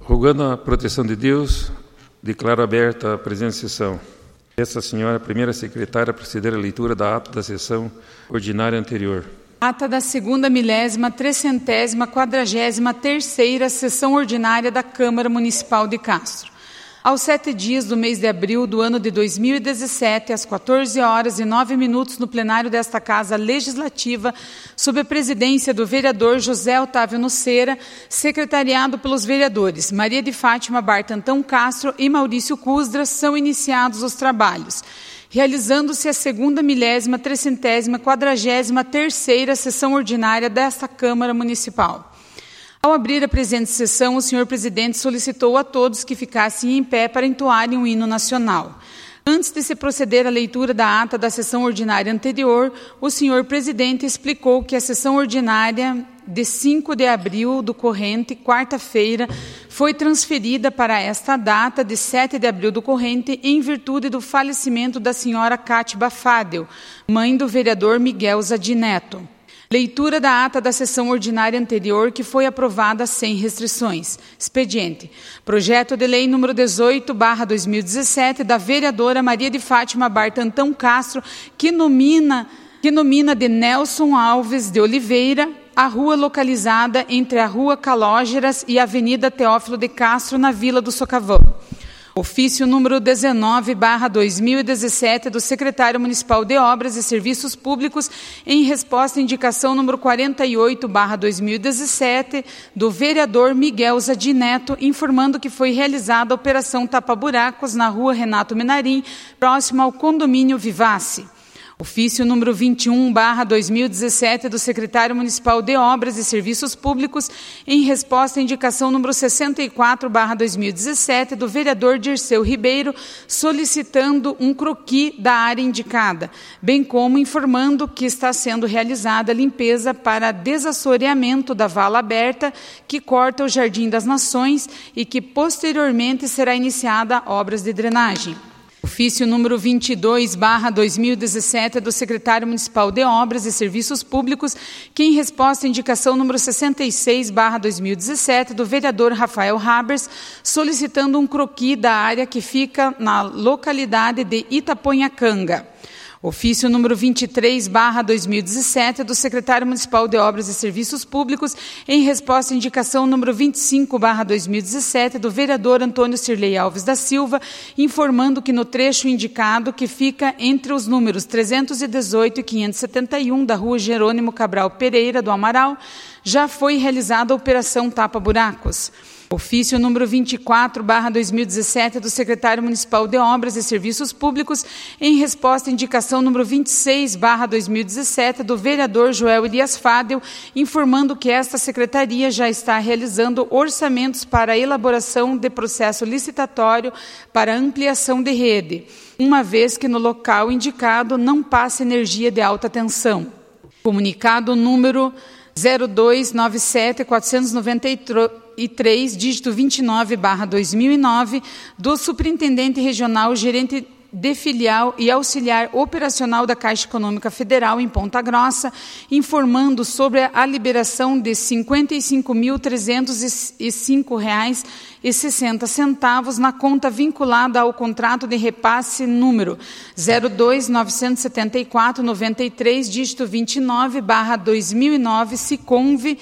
Rogando a proteção de Deus, declaro aberta a presente sessão. Peço à senhora primeira secretária a proceder à leitura da ata da sessão ordinária anterior. Ata da 2.343ª sessão ordinária da Câmara Municipal de Castro. Aos 7 dias do mês de abril do ano de 2017, às 14h09, no plenário desta Casa Legislativa, sob a presidência do vereador José Otávio Nuceira, secretariado pelos vereadores Maria de Fátima Bartantão Castro e Maurício Cusdra, são iniciados os trabalhos, realizando-se a 2.343ª sessão ordinária desta Câmara Municipal. Ao abrir a presente sessão, o senhor presidente solicitou a todos que ficassem em pé para entoarem o hino nacional. Antes de se proceder à leitura da ata da sessão ordinária anterior, o senhor presidente explicou que a sessão ordinária de 5 de abril do corrente, quarta-feira, foi transferida para esta data de 7 de abril do corrente em virtude do falecimento da senhora Cátia Fadel, mãe do vereador Miguel Zadim Neto. Leitura da ata da sessão ordinária anterior, que foi aprovada sem restrições. Expediente. Projeto de lei número 18/2017, da vereadora Maria de Fátima Bartantão Castro, que nomina de Nelson Alves de Oliveira a rua localizada entre a Rua Calógeras e a Avenida Teófilo de Castro, na Vila do Socavão. Ofício número 19/2017 do secretário municipal de Obras e Serviços Públicos, em resposta à indicação número 48/2017 do vereador Miguel Zadim Neto, informando que foi realizada a operação tapa-buracos na rua Renato Menarim, próximo ao condomínio Vivace. Ofício número 21/2017 do secretário municipal de Obras e Serviços Públicos, em resposta à indicação número 64/2017 do vereador Dirceu Ribeiro, solicitando um croquis da área indicada, bem como informando que está sendo realizada a limpeza para desassoreamento da vala aberta que corta o Jardim das Nações e que posteriormente será iniciada obras de drenagem. Ofício número 22/2017 do secretário municipal de Obras e Serviços Públicos, que em resposta à indicação número 66/2017 do vereador Rafael Habers, solicitando um croquis da área que fica na localidade de Itaponhacanga. Ofício número 23/2017 do secretário municipal de Obras e Serviços Públicos, em resposta à indicação número 25/2017 do vereador Antônio Cirlei Alves da Silva, informando que no trecho indicado, que fica entre os números 318 e 571 da rua Jerônimo Cabral Pereira do Amaral, já foi realizada a operação tapa-buracos. Ofício número 24/2017 do secretário municipal de Obras e Serviços Públicos, em resposta à indicação número 26/2017 do vereador Joel Elias Fadel, informando que esta secretaria já está realizando orçamentos para a elaboração de processo licitatório para ampliação de rede, uma vez que no local indicado não passa energia de alta tensão. Comunicado número 0297-493, dígito 29/2009, do Superintendente Regional, Gerente de Filial e Auxiliar Operacional da Caixa Econômica Federal em Ponta Grossa, informando sobre a liberação de R$ 55.305,60 na conta vinculada ao contrato de repasse número 02974993, dígito 29/2009, Siconv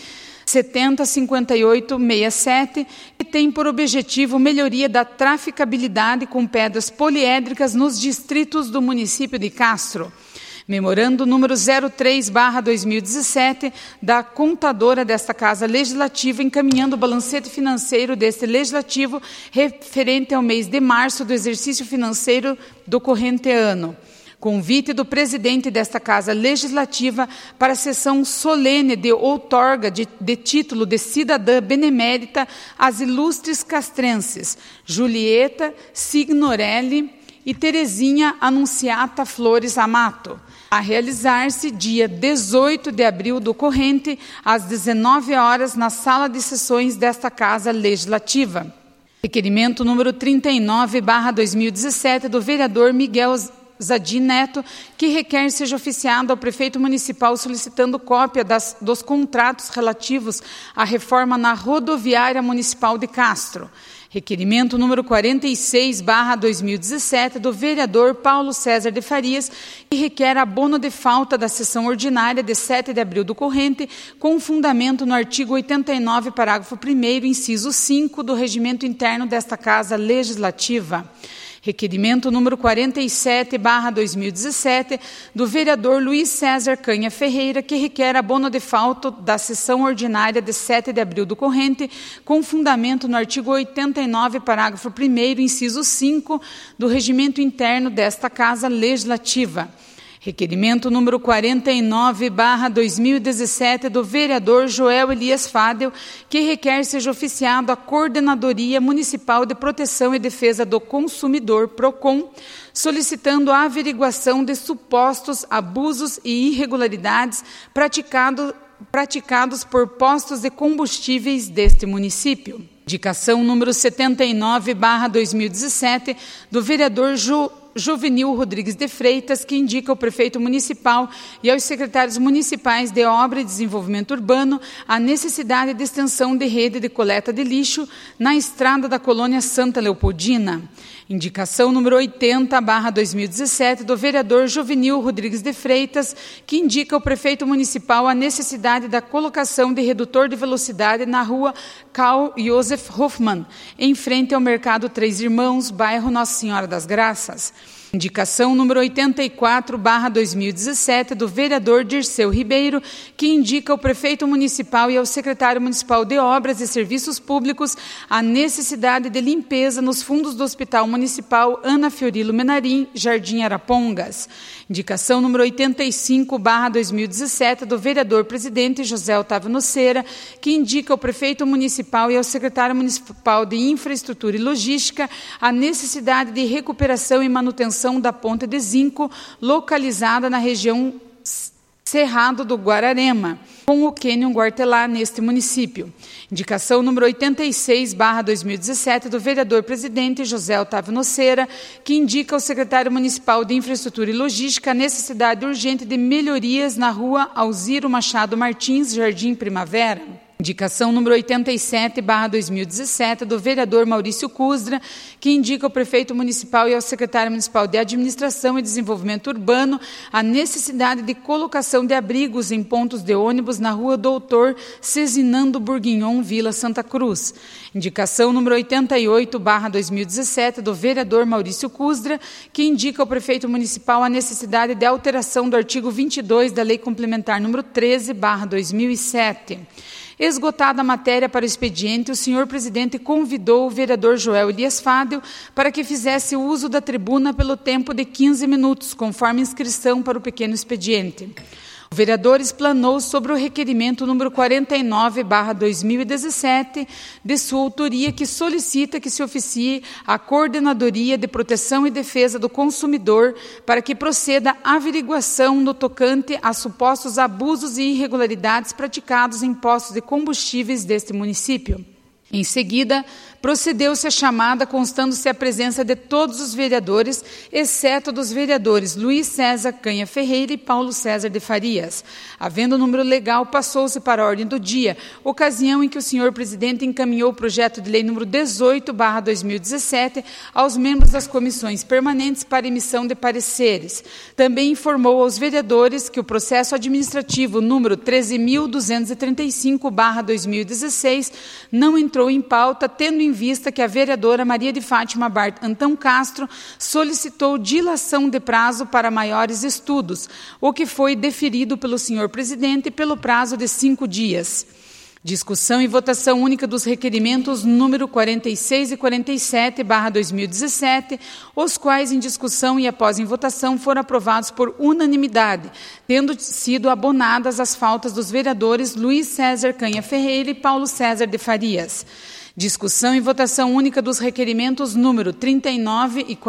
705867, que tem por objetivo melhoria da traficabilidade com pedras poliédricas nos distritos do município de Castro. Memorando número 03/2017 da contadora desta Casa Legislativa, encaminhando o balancete financeiro deste Legislativo referente ao mês de março do exercício financeiro do corrente ano. Convite do presidente desta Casa Legislativa para a sessão solene de outorga de título de cidadã benemérita às ilustres castrenses Julieta Signorelli e Terezinha Anunciata Flores Amato, a realizar-se dia 18 de abril do corrente, às 19 horas, na sala de sessões desta Casa Legislativa. Requerimento número 39/2017 do vereador Miguel Zadi Neto, que requer seja oficiado ao prefeito municipal solicitando cópia dos contratos relativos à reforma na rodoviária municipal de Castro. Requerimento número 46/2017 do vereador Paulo César de Farias, que requer abono de falta da sessão ordinária de 7 de abril do corrente, com fundamento no artigo 89, parágrafo 1º, inciso 5 do regimento interno desta Casa Legislativa. Requerimento número 47/2017 do vereador Luiz César Canha Ferreira, que requer abono de falta da sessão ordinária de 7 de abril do corrente, com fundamento no artigo 89, parágrafo 1º, inciso 5 do regimento interno desta Casa Legislativa. Requerimento número 49/2017 do vereador Joel Elias Fadel, que requer seja oficiado à Coordenadoria Municipal de Proteção e Defesa do Consumidor, PROCON, solicitando a averiguação de supostos abusos e irregularidades praticados por postos de combustíveis deste município. Indicação número 79/2017 do vereador Jovenil Rodrigues de Freitas, que indica ao prefeito municipal e aos secretários municipais de Obra e Desenvolvimento Urbano a necessidade de extensão de rede de coleta de lixo na estrada da colônia Santa Leopoldina. Indicação número 80/2017 do vereador Jovenil Rodrigues de Freitas, que indica ao prefeito municipal a necessidade da colocação de redutor de velocidade na rua Karl Josef Hoffmann, em frente ao Mercado Três Irmãos, bairro Nossa Senhora das Graças. Indicação número 84/2017 do vereador Dirceu Ribeiro, que indica ao prefeito municipal e ao secretário municipal de Obras e Serviços Públicos a necessidade de limpeza nos fundos do Hospital Municipal Ana Fiorilo Menarim, Jardim Arapongas. Indicação número 85/2017 do vereador presidente José Otávio Nocera, que indica ao prefeito municipal e ao secretário municipal de Infraestrutura e Logística a necessidade de recuperação e manutenção da Ponte de Zinco, localizada na região Cerrado do Guararema, com o Cânion Guartelá, neste município. Indicação número 86/2017 do vereador presidente José Otávio Nocera, que indica ao secretário municipal de Infraestrutura e Logística a necessidade urgente de melhorias na rua Alziro Machado Martins, Jardim Primavera. Indicação número 87/2017 do vereador Maurício Cusdra, que indica ao prefeito municipal e ao secretário municipal de Administração e Desenvolvimento Urbano a necessidade de colocação de abrigos em pontos de ônibus na rua Doutor Cezinando Bourguignon, Vila Santa Cruz. Indicação número 88/2017 do vereador Maurício Cusdra, que indica ao prefeito municipal a necessidade de alteração do artigo 22 da Lei Complementar número 13/2007. Esgotada a matéria para o expediente, o senhor presidente convidou o vereador Joel Elias Fadel para que fizesse uso da tribuna pelo tempo de 15 minutos, conforme inscrição para o pequeno expediente. O vereador explanou sobre o requerimento número 49/2017, de sua autoria, que solicita que se oficie a Coordenadoria de Proteção e Defesa do Consumidor para que proceda a averiguação no tocante a supostos abusos e irregularidades praticados em postos de combustíveis deste município. Em seguida, procedeu-se a chamada, constando-se a presença de todos os vereadores, exceto dos vereadores Luiz César Canha Ferreira e Paulo César de Farias. Havendo o número legal, passou-se para a ordem do dia, ocasião em que o senhor presidente encaminhou o projeto de lei número 18/2017 aos membros das comissões permanentes para emissão de pareceres. Também informou aos vereadores que o processo administrativo número 13.235/2016 não entrou em pauta, tendo em vista que a vereadora Maria de Fátima Bart Antão Castro solicitou dilação de prazo para maiores estudos, o que foi deferido pelo senhor presidente pelo prazo de 5 dias. Discussão e votação única dos requerimentos número 46 e 47/2017, os quais em discussão e após em votação foram aprovados por unanimidade, tendo sido abonadas as faltas dos vereadores Luiz César Canha Ferreira e Paulo César de Farias. Discussão e votação única dos requerimentos número 39 e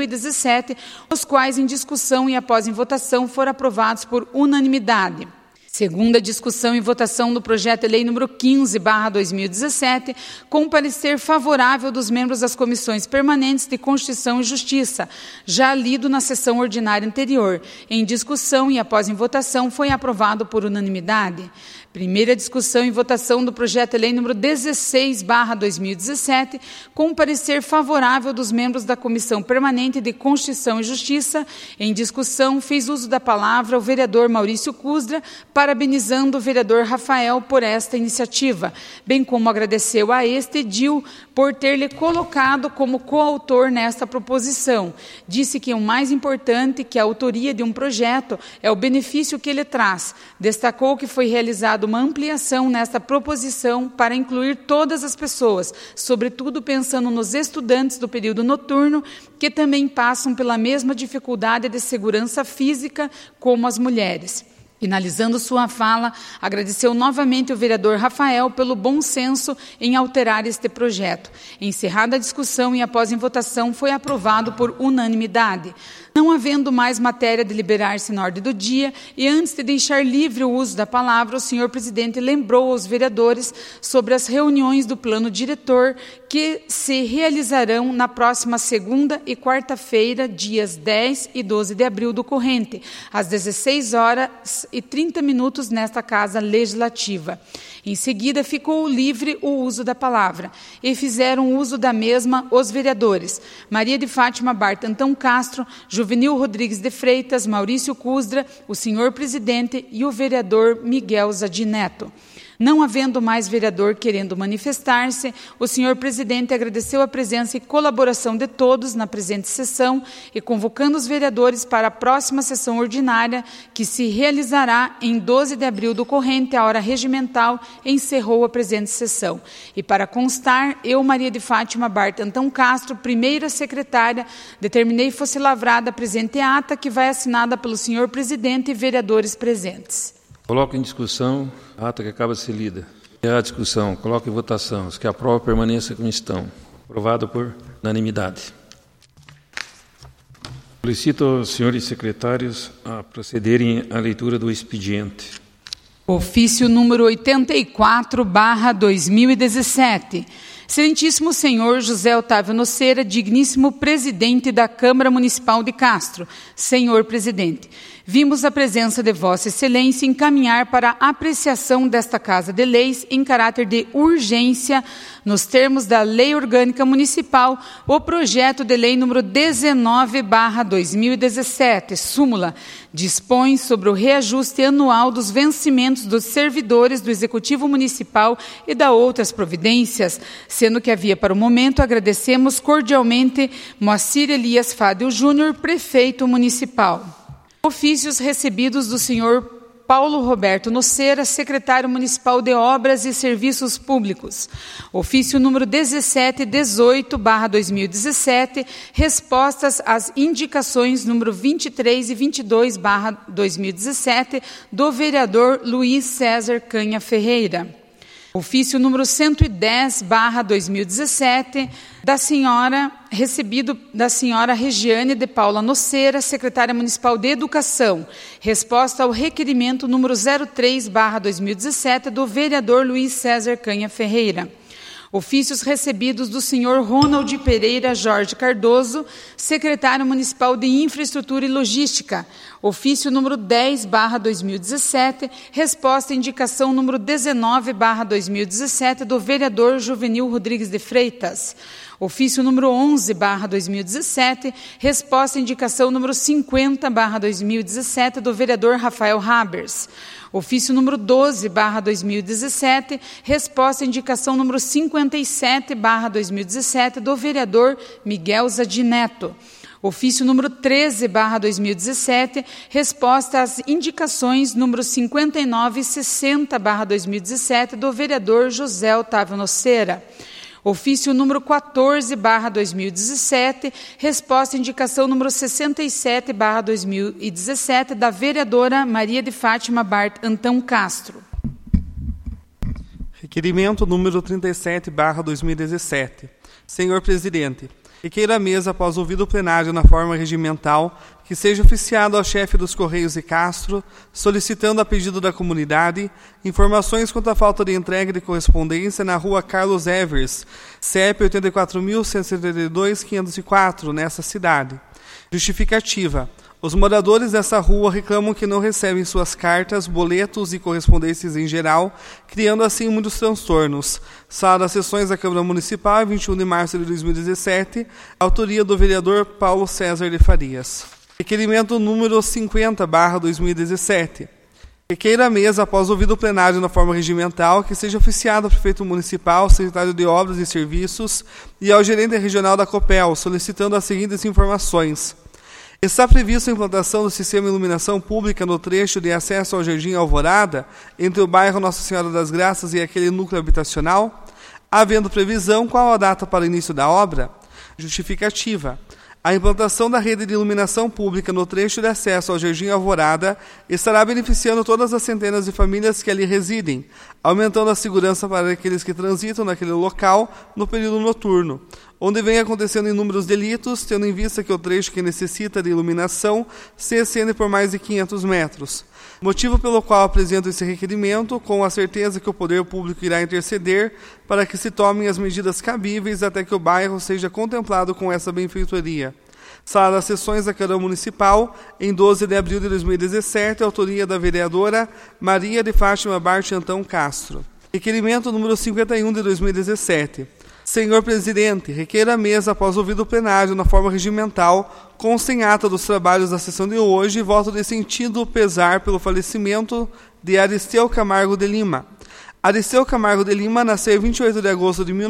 49/2017, os quais em discussão e após em votação foram aprovados por unanimidade. Segunda discussão e votação do projeto de lei número 15/2017, com parecer favorável dos membros das comissões permanentes de Constituição e Justiça, já lido na sessão ordinária anterior. Em discussão e após em votação, foi aprovado por unanimidade. Primeira discussão e votação do projeto de lei número 16/2017, com parecer favorável dos membros da Comissão Permanente de Constituição e Justiça. Em discussão, fez uso da palavra o vereador Maurício Cusdra, parabenizando o vereador Rafael por esta iniciativa, bem como agradeceu a este edil por ter-lhe colocado como coautor nesta proposição. Disse que o mais importante que a autoria de um projeto é o benefício que ele traz. Destacou que foi realizada uma ampliação nesta proposição para incluir todas as pessoas, sobretudo pensando nos estudantes do período noturno, que também passam pela mesma dificuldade de segurança física como as mulheres. Finalizando sua fala, agradeceu novamente o vereador Rafael pelo bom senso em alterar este projeto. Encerrada a discussão e após em votação, foi aprovado por unanimidade. Não havendo mais matéria de deliberar-se na ordem do dia, e antes de deixar livre o uso da palavra, o senhor presidente lembrou aos vereadores sobre as reuniões do plano diretor que se realizarão na próxima segunda e quarta-feira, dias 10 e 12 de abril do corrente, às 16h30 nesta Casa Legislativa. Em seguida, ficou livre o uso da palavra, e fizeram uso da mesma os vereadores Maria de Fátima Bart Antão Castro, Juvenil Rodrigues de Freitas, Maurício Cusdra, o senhor presidente e o vereador Miguel Zadim Neto. Não havendo mais vereador querendo manifestar-se, o senhor presidente agradeceu a presença e colaboração de todos na presente sessão e, convocando os vereadores para a próxima sessão ordinária, que se realizará em 12 de abril do corrente, à hora regimental, encerrou a presente sessão. E para constar, eu, Maria de Fátima Bart Antão Castro, primeira secretária, determinei fosse lavrada a presente ata, que vai assinada pelo senhor presidente e vereadores presentes. Coloco em discussão a ata que acaba de ser lida. E a discussão, coloco em votação. Os que aprovam, permaneçam como estão. Aprovado por unanimidade. Solicito aos senhores secretários a procederem à leitura do expediente. Ofício número 84/2017. Excelentíssimo senhor José Otávio Noceira, digníssimo presidente da Câmara Municipal de Castro. Senhor presidente, vimos a presença de Vossa Excelência encaminhar para a apreciação desta Casa de Leis, em caráter de urgência, nos termos da Lei Orgânica Municipal, o projeto de lei número 19/2017, súmula, dispõe sobre o reajuste anual dos vencimentos dos servidores do Executivo Municipal e da outras providências, sendo que havia para o momento, agradecemos cordialmente Moacir Elias Fádio Júnior, prefeito municipal. Ofícios recebidos do senhor Paulo Roberto Noceira, secretário municipal de Obras e Serviços Públicos. Ofício número 1718/2017, respostas às indicações número 23 e 22/2017 do vereador Luiz César Canha Ferreira. Ofício número 110/2017, recebido da senhora Regiane de Paula Noceira, secretária municipal de Educação. Resposta ao requerimento número 03/2017 do vereador Luiz César Canha Ferreira. Ofícios recebidos do senhor Ronald Pereira Jorge Cardoso, secretário municipal de Infraestrutura e Logística. Ofício número 10/2017, resposta à indicação número 19/2017 do vereador Juvenil Rodrigues de Freitas. Ofício número 11/2017, resposta à indicação número 50/2017 do vereador Rafael Habers. Ofício número 12/2017, resposta à indicação número 57/2017 do vereador Miguel Zadim Neto. Ofício número 13/2017, resposta às indicações número 59 e 60/2017 do vereador José Otávio Noceira. Ofício número 14/2017, resposta à indicação número 67/2017 da vereadora Maria de Fátima Bart Antão Castro. Requerimento número 37/2017. Senhor Presidente, requeiro à mesa, após ouvido o plenário na forma regimental, que seja oficiado ao chefe dos Correios de Castro, solicitando a pedido da comunidade, informações quanto à falta de entrega de correspondência na rua Carlos Evers, CEP 84.172.504, nessa cidade. Justificativa. Os moradores dessa rua reclamam que não recebem suas cartas, boletos e correspondências em geral, criando assim muitos transtornos. Sala das sessões da Câmara Municipal, 21 de março de 2017, autoria do vereador Paulo César de Farias. Requerimento número 50/2017. Requeiro à mesa, após ouvido o plenário na forma regimental, que seja oficiado ao prefeito municipal, secretário de Obras e Serviços e ao gerente regional da Copel, solicitando as seguintes informações. Está prevista a implantação do sistema de iluminação pública no trecho de acesso ao Jardim Alvorada, entre o bairro Nossa Senhora das Graças e aquele núcleo habitacional? Havendo previsão, qual a data para o início da obra? Justificativa. A implantação da rede de iluminação pública no trecho de acesso ao Jardim Alvorada estará beneficiando todas as centenas de famílias que ali residem, aumentando a segurança para aqueles que transitam naquele local no período noturno, onde vem acontecendo inúmeros delitos, tendo em vista que o trecho que necessita de iluminação se estende por mais de 500 metros. Motivo pelo qual apresento esse requerimento, com a certeza que o poder público irá interceder para que se tomem as medidas cabíveis até que o bairro seja contemplado com essa benfeitoria. Sala das sessões da Câmara Municipal, em 12 de abril de 2017, autoria da vereadora Maria de Fátima Bart Antão Castro. Requerimento número 51 de 2017. Senhor Presidente, requeiro à mesa, após ouvido o plenário na forma regimental, consta em ata dos trabalhos da sessão de hoje, voto de sentido pesar pelo falecimento de Aristeu Camargo de Lima. Aristeu Camargo de Lima nasceu em 28 de agosto de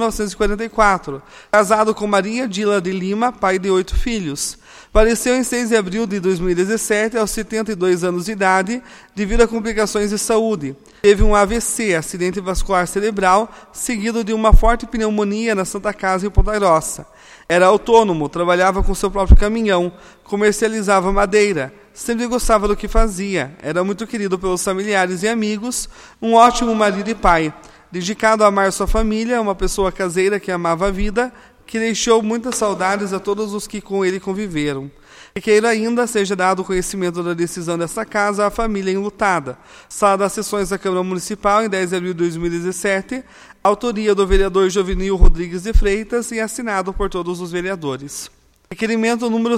1944, casado com Maria Dila de Lima, pai de 8 filhos. Faleceu em 6 de abril de 2017, aos 72 anos de idade, devido a complicações de saúde. Teve um AVC, acidente vascular cerebral, seguido de uma forte pneumonia na Santa Casa, em Ponta Grossa. Era autônomo, trabalhava com seu próprio caminhão, comercializava madeira, sempre gostava do que fazia, era muito querido pelos familiares e amigos, um ótimo marido e pai, dedicado a amar sua família, uma pessoa caseira que amava a vida, que deixou muitas saudades a todos os que com ele conviveram. Requeiro ainda seja dado conhecimento da decisão desta casa à família enlutada. Sala das sessões da Câmara Municipal, em 10 de abril de 2017, autoria do vereador Jovenil Rodrigues de Freitas e assinado por todos os vereadores. Requerimento número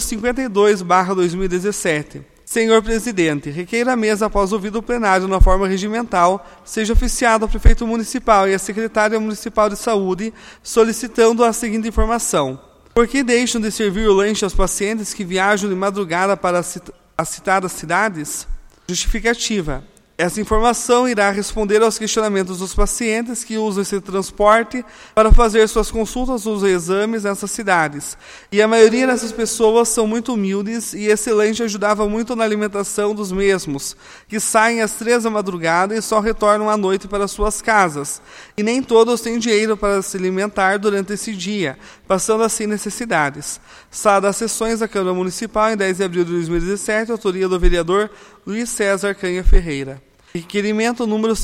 52/2017. Senhor Presidente, requeiro à mesa, após ouvido o plenário na forma regimental, seja oficiado ao prefeito municipal e à secretária municipal de saúde, solicitando a seguinte informação. Por que deixam de servir o lanche aos pacientes que viajam de madrugada para as citadas cidades? Justificativa. Essa informação irá responder aos questionamentos dos pacientes que usam esse transporte para fazer suas consultas ou exames nessas cidades. E a maioria dessas pessoas são muito humildes e esse lanche ajudava muito na alimentação dos mesmos, que saem às 3 da madrugada e só retornam à noite para suas casas. E nem todos têm dinheiro para se alimentar durante esse dia, passando assim necessidades. Sala das sessões da Câmara Municipal, em 10 de abril de 2017, autoria do vereador Luiz César Canha Ferreira. Requerimento número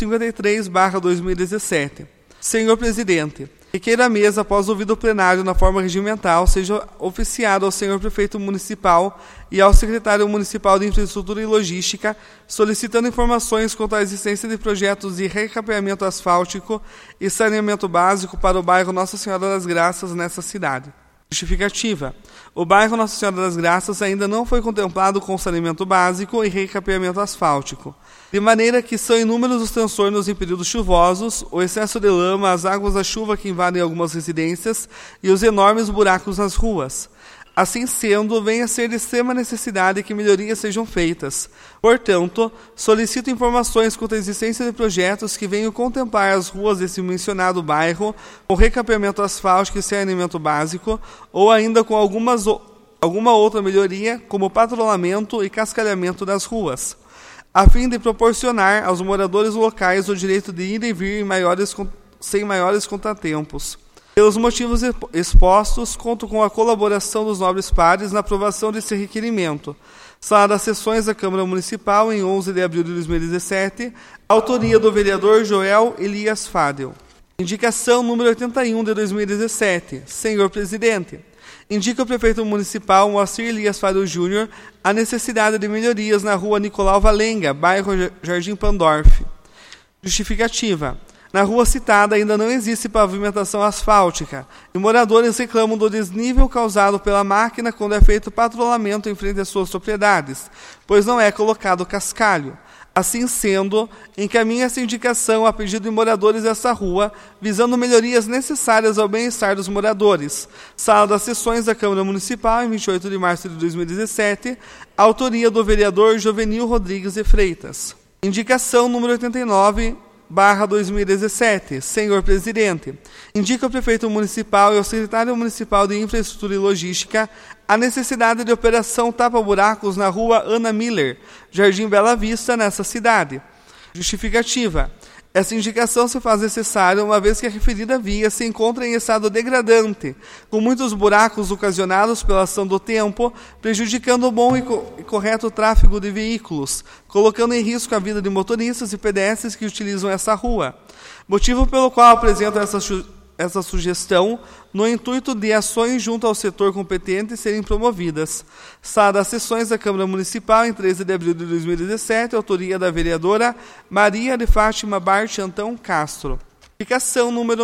53/2017. Senhor Presidente, requeiro à mesa, após ouvido o plenário na forma regimental, seja oficiado ao senhor prefeito municipal e ao secretário municipal de Infraestrutura e Logística, solicitando informações quanto à existência de projetos de recapeamento asfáltico e saneamento básico para o bairro Nossa Senhora das Graças nessa cidade. Justificativa. O bairro Nossa Senhora das Graças ainda não foi contemplado com saneamento básico e recapeamento asfáltico, de maneira que são inúmeros os transtornos em períodos chuvosos, o excesso de lama, as águas da chuva que invadem algumas residências e os enormes buracos nas ruas. Assim sendo, vem a ser de extrema necessidade que melhorias sejam feitas. Portanto, solicito informações quanto à existência de projetos que venham contemplar as ruas desse mencionado bairro com recapeamento asfáltico e saneamento básico, ou ainda com alguma outra melhoria, como patrulhamento e cascalhamento das ruas, a fim de proporcionar aos moradores locais o direito de ir e vir sem maiores contratempos. Pelos motivos expostos, conto com a colaboração dos nobres pares na aprovação desse requerimento. Sala das sessões da Câmara Municipal, em 11 de abril de 2017, autoria do vereador Joel Elias Fadel. Indicação número 81 de 2017. Senhor Presidente, indica o prefeito municipal Moacir Elias Fádio Júnior a necessidade de melhorias na rua Nicolau Valenga, bairro Jardim Pandorf. Justificativa. Na rua citada ainda não existe pavimentação asfáltica e moradores reclamam do desnível causado pela máquina quando é feito patrulhamento em frente às suas propriedades, pois não é colocado cascalho. Assim sendo, encaminha essa indicação a pedido de moradores dessa rua, visando melhorias necessárias ao bem-estar dos moradores. Sala das Sessões da Câmara Municipal, em 28 de março de 2017, autoria do vereador Jovenil Rodrigues de Freitas. Indicação número 89/2017. Senhor Presidente, indica o prefeito municipal e o secretário municipal de Infraestrutura e Logística a necessidade de operação tapa-buracos na rua Ana Miller, Jardim Bela Vista, nessa cidade. Justificativa. Essa indicação se faz necessária uma vez que a referida via se encontra em estado degradante, com muitos buracos ocasionados pela ação do tempo, prejudicando o bom e correto tráfego de veículos, colocando em risco a vida de motoristas e pedestres que utilizam essa rua. Motivo pelo qual apresento essa sugestão, no intuito de ações junto ao setor competente serem promovidas. Sala das Sessões da Câmara Municipal, em 13 de abril de 2017, autoria da vereadora Maria de Fátima Bart Antão Castro. Indicação número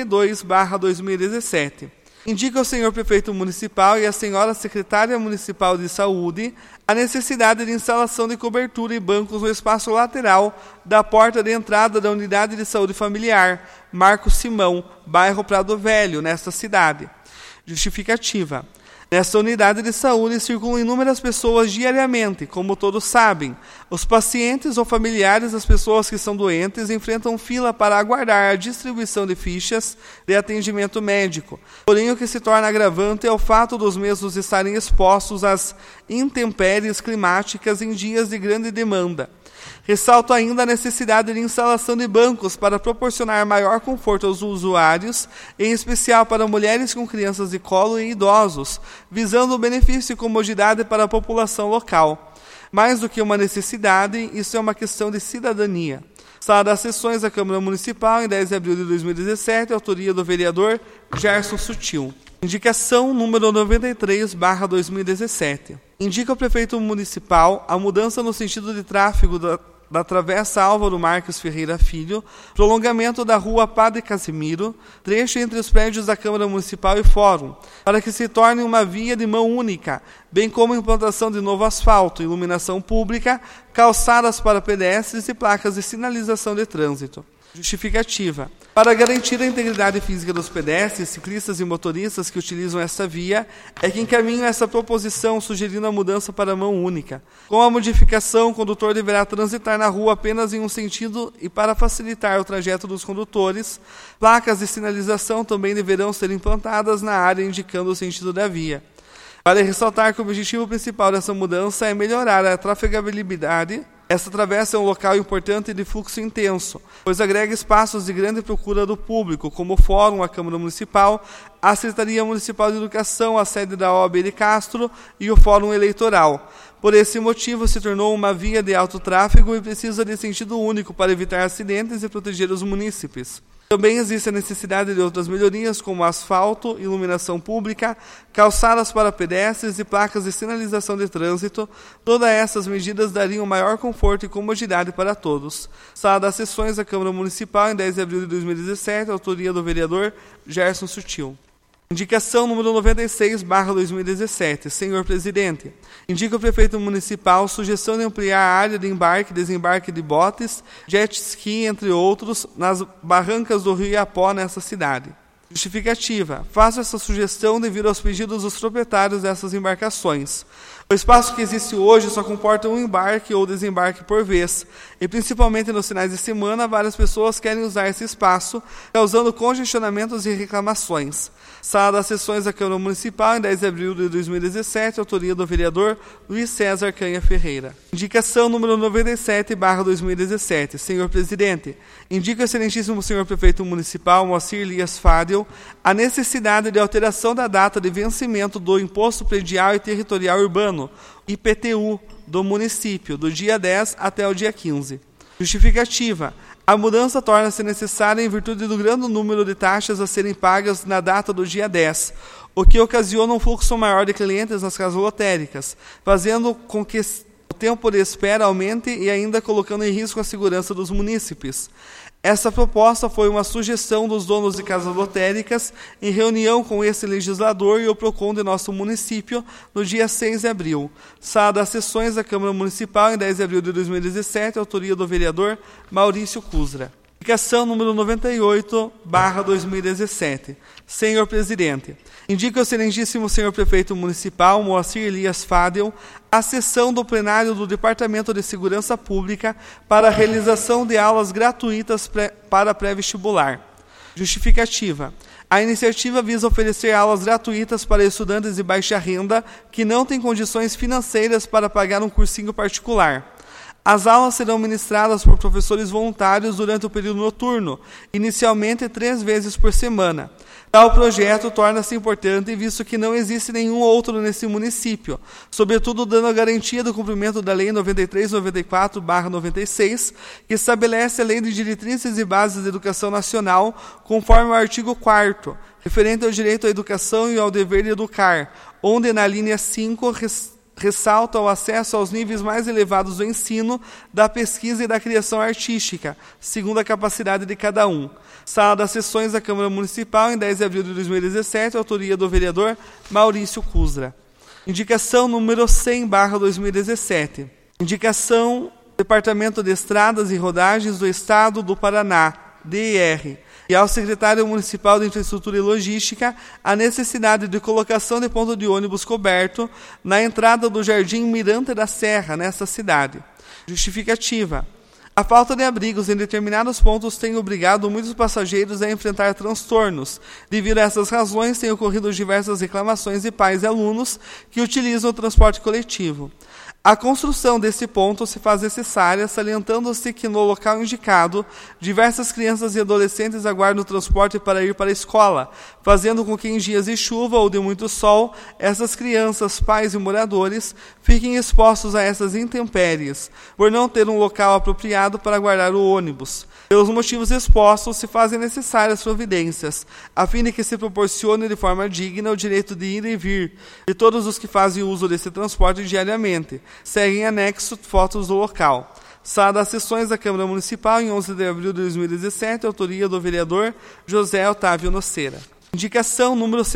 92/2017. Indica ao senhor prefeito municipal e à senhora secretária municipal de saúde a necessidade de instalação de cobertura e bancos no espaço lateral da porta de entrada da Unidade de Saúde Familiar Marcos Simão, bairro Prado Velho, nesta cidade. Justificativa. Nesta unidade de saúde circulam inúmeras pessoas diariamente, como todos sabem. Os pacientes ou familiares das pessoas que são doentes enfrentam fila para aguardar a distribuição de fichas de atendimento médico. Porém, o que se torna agravante é o fato dos mesmos estarem expostos às intempéries climáticas em dias de grande demanda. Ressalto ainda a necessidade de instalação de bancos para proporcionar maior conforto aos usuários, em especial para mulheres com crianças de colo e idosos, visando o benefício e comodidade para a população local. Mais do que uma necessidade, isso é uma questão de cidadania. Sala das Sessões da Câmara Municipal, em 10 de abril de 2017, autoria do vereador Gerson Sutil. Indicação número 93/2017. Indica ao prefeito municipal a mudança no sentido de tráfego da Travessa Álvaro Marques Ferreira Filho, prolongamento da rua Padre Casimiro, trecho entre os prédios da Câmara Municipal e Fórum, para que se torne uma via de mão única, bem como implantação de novo asfalto, iluminação pública, calçadas para pedestres e placas de sinalização de trânsito. Justificativa. Para garantir a integridade física dos pedestres, ciclistas e motoristas que utilizam esta via, é que encaminho essa proposição sugerindo a mudança para a mão única. Com a modificação, o condutor deverá transitar na rua apenas em um sentido e para facilitar o trajeto dos condutores, placas de sinalização também deverão ser implantadas na área indicando o sentido da via. Vale ressaltar que o objetivo principal dessa mudança é melhorar a trafegabilidade. Esta travessa é um local importante de fluxo intenso, pois agrega espaços de grande procura do público, como o Fórum, a Câmara Municipal, a Secretaria Municipal de Educação, a sede da OAB de Castro e o Fórum Eleitoral. Por esse motivo, se tornou uma via de alto tráfego e precisa de sentido único para evitar acidentes e proteger os munícipes. Também existe a necessidade de outras melhorias, como asfalto, iluminação pública, calçadas para pedestres e placas de sinalização de trânsito. Todas essas medidas dariam maior conforto e comodidade para todos. Sala das Sessões da Câmara Municipal, em 10 de abril de 2017, autoria do vereador Gerson Sutil. Indicação número 96/2017. Senhor Presidente, indica o prefeito municipal sugestão de ampliar a área de embarque e desembarque de botes, jet ski, entre outros, nas barrancas do Rio Iapó, nessa cidade. Justificativa. Faço essa sugestão devido aos pedidos dos proprietários dessas embarcações. O espaço que existe hoje só comporta um embarque ou desembarque por vez, e principalmente nos finais de semana, várias pessoas querem usar esse espaço, causando congestionamentos e reclamações. Sala das Sessões da Câmara Municipal, em 10 de abril de 2017, autoria do vereador Luiz César Canha Ferreira. Indicação número 97/2017. Senhor Presidente, indica o excelentíssimo senhor prefeito municipal, Moacir Elias Fádio, a necessidade de alteração da data de vencimento do Imposto Predial e Territorial Urbano, IPTU, do município, do dia 10 até o dia 15. Justificativa. A mudança torna-se necessária em virtude do grande número de taxas a serem pagas na data do dia 10, o que ocasiona um fluxo maior de clientes nas casas lotéricas, fazendo com que o tempo de espera aumente e ainda colocando em risco a segurança dos munícipes. Essa proposta foi uma sugestão dos donos de casas lotéricas em reunião com esse legislador e o PROCON de nosso município no dia 6 de abril. Sala das sessões da Câmara Municipal em 10 de abril de 2017, autoria do vereador Maurício Cusra. Indicação número 98/2017. Senhor Presidente, indica o excelentíssimo senhor Prefeito Municipal, Moacir Elias Fadel, a sessão do plenário do Departamento de Segurança Pública para a realização de aulas gratuitas para pré-vestibular. Justificativa. A iniciativa visa oferecer aulas gratuitas para estudantes de baixa renda que não têm condições financeiras para pagar um cursinho particular. As aulas serão ministradas por professores voluntários durante o período noturno, inicialmente 3 vezes por semana. Tal projeto torna-se importante visto que não existe nenhum outro nesse município, sobretudo dando a garantia do cumprimento da Lei 9394/96, que estabelece a Lei de Diretrizes e Bases da Educação Nacional, conforme o artigo 4º, referente ao direito à educação e ao dever de educar, onde na linha 5 ressalta o acesso aos níveis mais elevados do ensino, da pesquisa e da criação artística, segundo a capacidade de cada um. Sala das sessões da Câmara Municipal, em 10 de abril de 2017, autoria do vereador Maurício Cusra. Indicação número 100/2017. Indicação Departamento de Estradas e Rodagens do Estado do Paraná, DER, e ao secretário municipal de Infraestrutura e Logística a necessidade de colocação de ponto de ônibus coberto na entrada do Jardim Mirante da Serra, nesta cidade. Justificativa. A falta de abrigos em determinados pontos tem obrigado muitos passageiros a enfrentar transtornos. Devido a essas razões, têm ocorrido diversas reclamações de pais e alunos que utilizam o transporte coletivo. A construção desse ponto se faz necessária, salientando-se que no local indicado, diversas crianças e adolescentes aguardam o transporte para ir para a escola, fazendo com que em dias de chuva ou de muito sol, essas crianças, pais e moradores fiquem expostos a essas intempéries, por não ter um local apropriado para guardar o ônibus. Pelos motivos expostos, se fazem necessárias providências, a fim de que se proporcione de forma digna o direito de ir e vir de todos os que fazem uso desse transporte diariamente. Segue em anexo fotos do local. Sala das sessões da Câmara Municipal, em 11 de abril de 2017, autoria do vereador José Otávio Nocera. Indicação número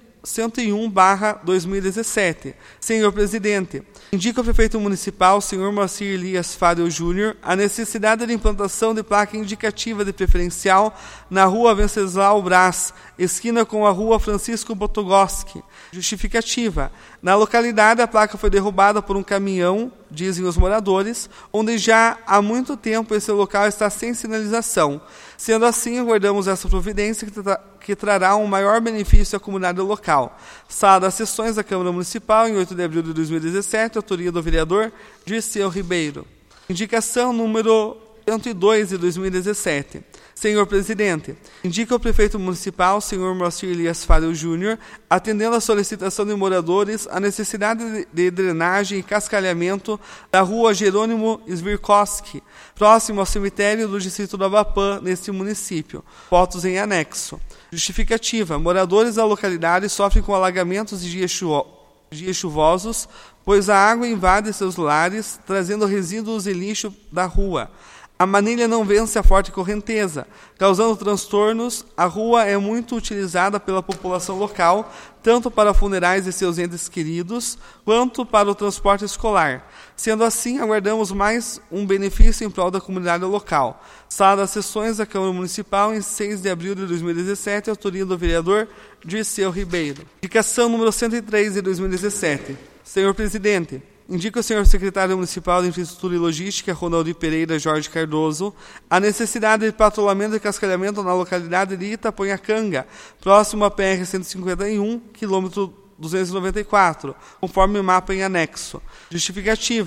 101/2017. Senhor Presidente, indica o Prefeito Municipal, senhor Moacir Elias Fadel Júnior, a necessidade de implantação de placa indicativa de preferencial na Rua Venceslau Braz, esquina com a Rua Francisco Botogoski. Justificativa. Na localidade, a placa foi derrubada por um caminhão, dizem os moradores, onde já há muito tempo esse local está sem sinalização. Sendo assim, aguardamos essa providência que trará um maior benefício à comunidade local. Sala das sessões da Câmara Municipal, em 8 de abril de 2017, autoria do vereador Dirceu Ribeiro. Indicação número 102 de 2017. Senhor Presidente, indica o Prefeito Municipal, senhor Moacir Elias Fadel Júnior, atendendo à solicitação de moradores, a necessidade de drenagem e cascalhamento da Rua Jerônimo Svirkowski, próximo ao cemitério do distrito do Abapã, neste município. Fotos em anexo. Justificativa. Moradores da localidade sofrem com alagamentos de dias chuvosos, pois a água invade seus lares, trazendo resíduos e lixo da rua. A manilha não vence a forte correnteza, causando transtornos. A rua é muito utilizada pela população local, tanto para funerais de seus entes queridos, quanto para o transporte escolar. Sendo assim, aguardamos mais um benefício em prol da comunidade local. Sala das sessões da Câmara Municipal, em 6 de abril de 2017, autoria do vereador Dirceu Ribeiro. Indicação número 103 de 2017. Senhor Presidente, indica o senhor secretário municipal de Infraestrutura e Logística, Ronaldo Pereira Jorge Cardoso, a necessidade de patrulhamento e cascalhamento na localidade de Itaponhacanga, próximo à PR-151, quilômetro 294, conforme o mapa em anexo. Justificativa.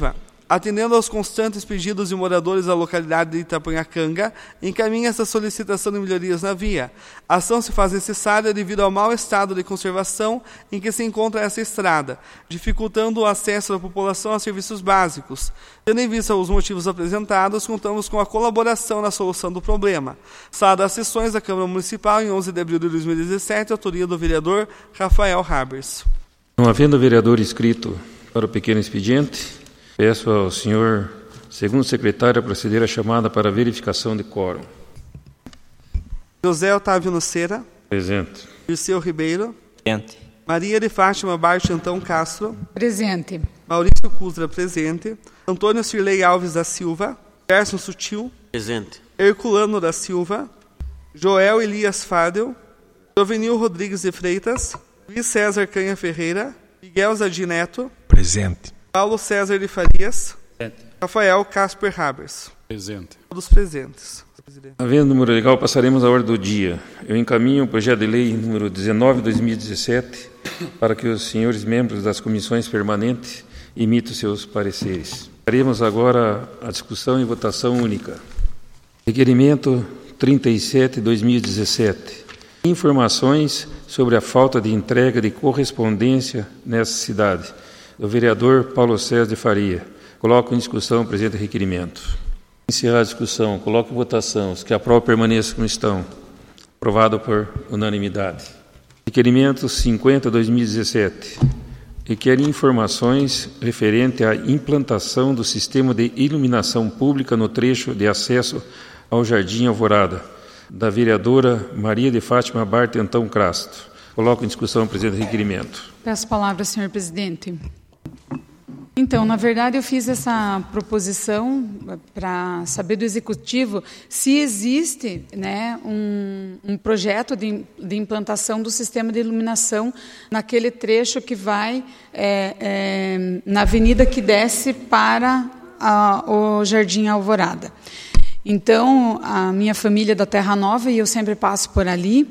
atendendo aos constantes pedidos de moradores da localidade de Itapunhacanga, encaminha essa solicitação de melhorias na via. A ação se faz necessária devido ao mau estado de conservação em que se encontra essa estrada, dificultando o acesso da população a serviços básicos. Tendo em vista os motivos apresentados, contamos com a colaboração na solução do problema. Sala das sessões da Câmara Municipal, em 11 de abril de 2017, autoria do vereador Rafael Habers. Não havendo vereador inscrito para o pequeno expediente, peço ao senhor segundo secretário a proceder à chamada para verificação de quórum. José Otávio Nocera. Presente. Dirceu Ribeiro. Presente. Maria de Fátima Bart Antão Castro. Presente. Maurício Cusra, presente. Antônio Cirlei Alves da Silva. Gerson Sutil. Presente. Herculano da Silva. Joel Elias Fadel. Jovenil Rodrigues de Freitas. Luiz César Canha Ferreira. Miguel Zadim Neto. Presente. Paulo César de Farias. Presente. Rafael Casper Habers. Presente. Todos presentes. Havendo número legal, passaremos à ordem do dia. Eu encaminho o projeto de lei número 19/2017 para que os senhores membros das comissões permanentes emitam seus pareceres. Faremos agora a discussão e votação única. Requerimento 37/2017. Informações sobre a falta de entrega de correspondência nessa cidade. Do vereador Paulo César de Faria. Coloco em discussão o presente requerimento. Encerrar a discussão. Coloco em votação. Os que aprovam permaneçam como estão. Aprovado por unanimidade. Requerimento 50/2017. Requer informações referente à implantação do sistema de iluminação pública no trecho de acesso ao Jardim Alvorada. Da vereadora Maria de Fátima Bart Antão Castro. Coloco em discussão o presente requerimento. Peço a palavra, senhor presidente. Então, na verdade, eu fiz essa proposição para saber do Executivo se existe, né, um projeto de implantação do sistema de iluminação naquele trecho que vai na avenida que desce para o Jardim Alvorada. Então, a minha família é da Terra Nova e eu sempre passo por ali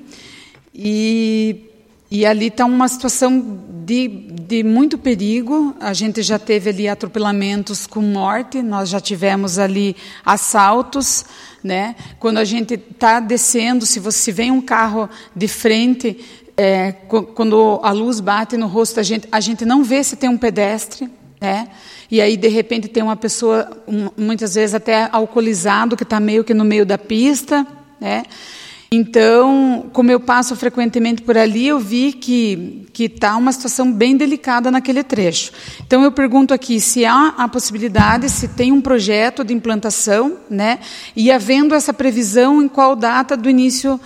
e ali está uma situação de muito perigo. A gente já teve ali atropelamentos com morte, nós já tivemos ali assaltos, né? Quando a gente está descendo, se vem um carro de frente, quando a luz bate no rosto, a gente não vê se tem um pedestre, né? E aí, de repente, tem uma pessoa, muitas vezes até alcoolizado, que está meio que no meio da pista, né? Então, como eu passo frequentemente por ali, eu vi que está uma situação bem delicada naquele trecho. Então, eu pergunto aqui se há a possibilidade, se tem um projeto de implantação, né? E havendo essa previsão, em qual data do início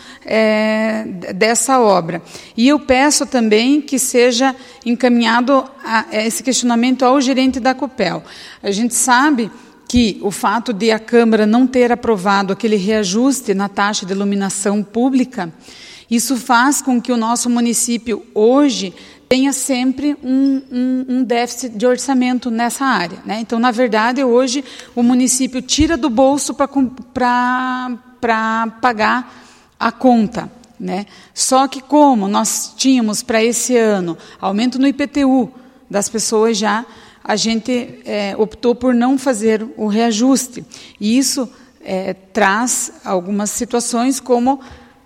dessa obra. E eu peço também que seja encaminhado esse questionamento ao gerente da Copel. A gente sabe que o fato de a Câmara não ter aprovado aquele reajuste na taxa de iluminação pública, isso faz com que o nosso município hoje tenha sempre um déficit de orçamento nessa área, né? Então, na verdade, hoje o município tira do bolso para pagar a conta, né? Só que como nós tínhamos para esse ano aumento no IPTU das pessoas já, a gente optou por não fazer o reajuste. E isso traz algumas situações como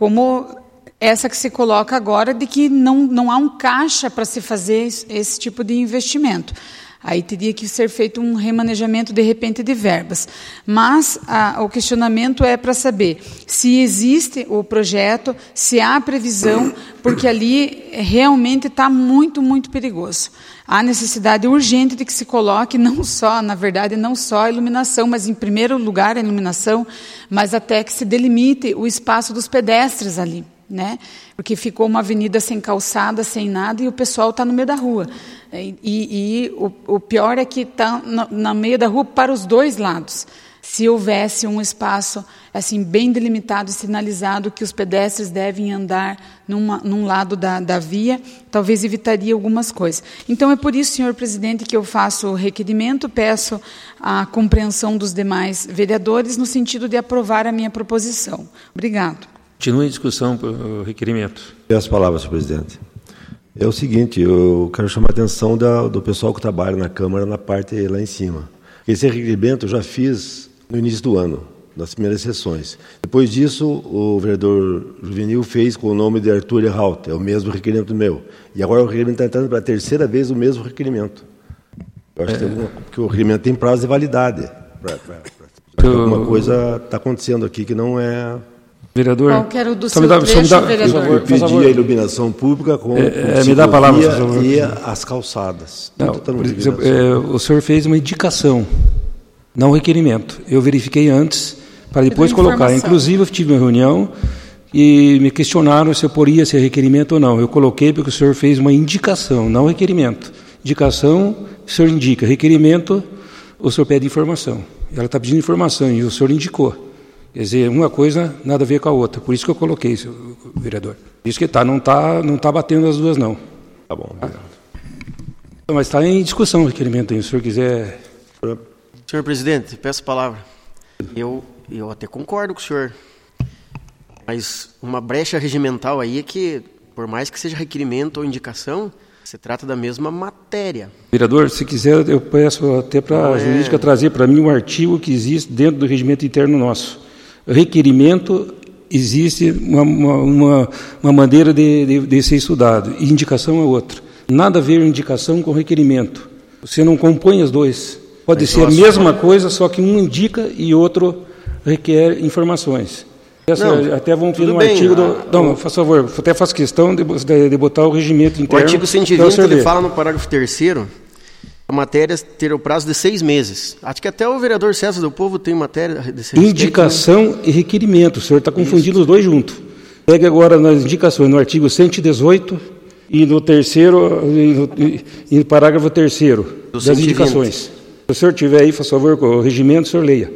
essa que se coloca agora, de que não há um caixa para se fazer esse tipo de investimento. Aí teria que ser feito um remanejamento, de repente, de verbas. Mas o questionamento é para saber se existe o projeto, se há previsão, porque ali realmente está muito, muito perigoso. Há necessidade urgente de que se coloque não só a iluminação, mas em primeiro lugar a iluminação, mas até que se delimite o espaço dos pedestres ali, né? Porque ficou uma avenida sem calçada, sem nada, e o pessoal está no meio da rua. E o pior é que está no meio da rua para os dois lados. Se houvesse um espaço assim bem delimitado e sinalizado que os pedestres devem andar num lado da via, talvez evitaria algumas coisas. Então, é por isso, senhor presidente, que eu faço o requerimento, peço a compreensão dos demais vereadores no sentido de aprovar a minha proposição. Obrigado. Continue a discussão por requerimento. Peço a palavra, senhor presidente. É o seguinte, eu quero chamar a atenção do pessoal que trabalha na Câmara na parte lá em cima. Esse requerimento eu já fiz no início do ano, nas primeiras sessões. Depois disso, o vereador Juvenil fez com o nome de Arthur Erhalt, é o mesmo requerimento meu. E agora o requerimento está entrando pela terceira vez o mesmo requerimento. Eu acho que o requerimento tem prazo de validade. Alguma coisa está acontecendo aqui que não é... Vereador, qual que era o do seu trecho, vereador? Eu pedi a iluminação pública com me dá a palavra, por favor. E as calçadas. Não, o senhor fez uma indicação, não um requerimento. Eu verifiquei antes, para depois colocar. Inclusive, eu tive uma reunião e me questionaram se eu poria ser requerimento ou não. Eu coloquei porque o senhor fez uma indicação, não requerimento. Indicação, o senhor indica. Requerimento, o senhor pede informação. Ela está pedindo informação e o senhor indicou. Quer dizer, uma coisa nada a ver com a outra. Por isso que eu coloquei isso, vereador. Isso que não tá batendo as duas, não. Tá bom. Mas está em discussão o requerimento aí, se o senhor quiser... Senhor presidente, peço a palavra. Eu até concordo com o senhor. Mas uma brecha regimental aí é que, por mais que seja requerimento ou indicação, se trata da mesma matéria. Vereador, se quiser, eu peço até para a jurídica trazer para mim um artigo que existe dentro do regimento interno nosso. Requerimento, existe uma maneira de ser estudado, e indicação é outra. Nada a ver indicação com requerimento. Você não compõe os dois. Pode ser a mesma coisa, só que um indica e outro requer informações. Até vamos ver no artigo Não, por favor, até faço questão de botar o regimento interno. O artigo 120, ele fala no parágrafo 3º, a matéria ter o prazo de 6 meses. Acho que até o vereador César do Povo tem matéria desse indicação e requerimento. O senhor está confundindo os dois juntos. Pega agora nas indicações, no artigo 118 e no terceiro, e no parágrafo 3º das indicações. Se o senhor tiver aí, por favor, com o regimento, o senhor leia.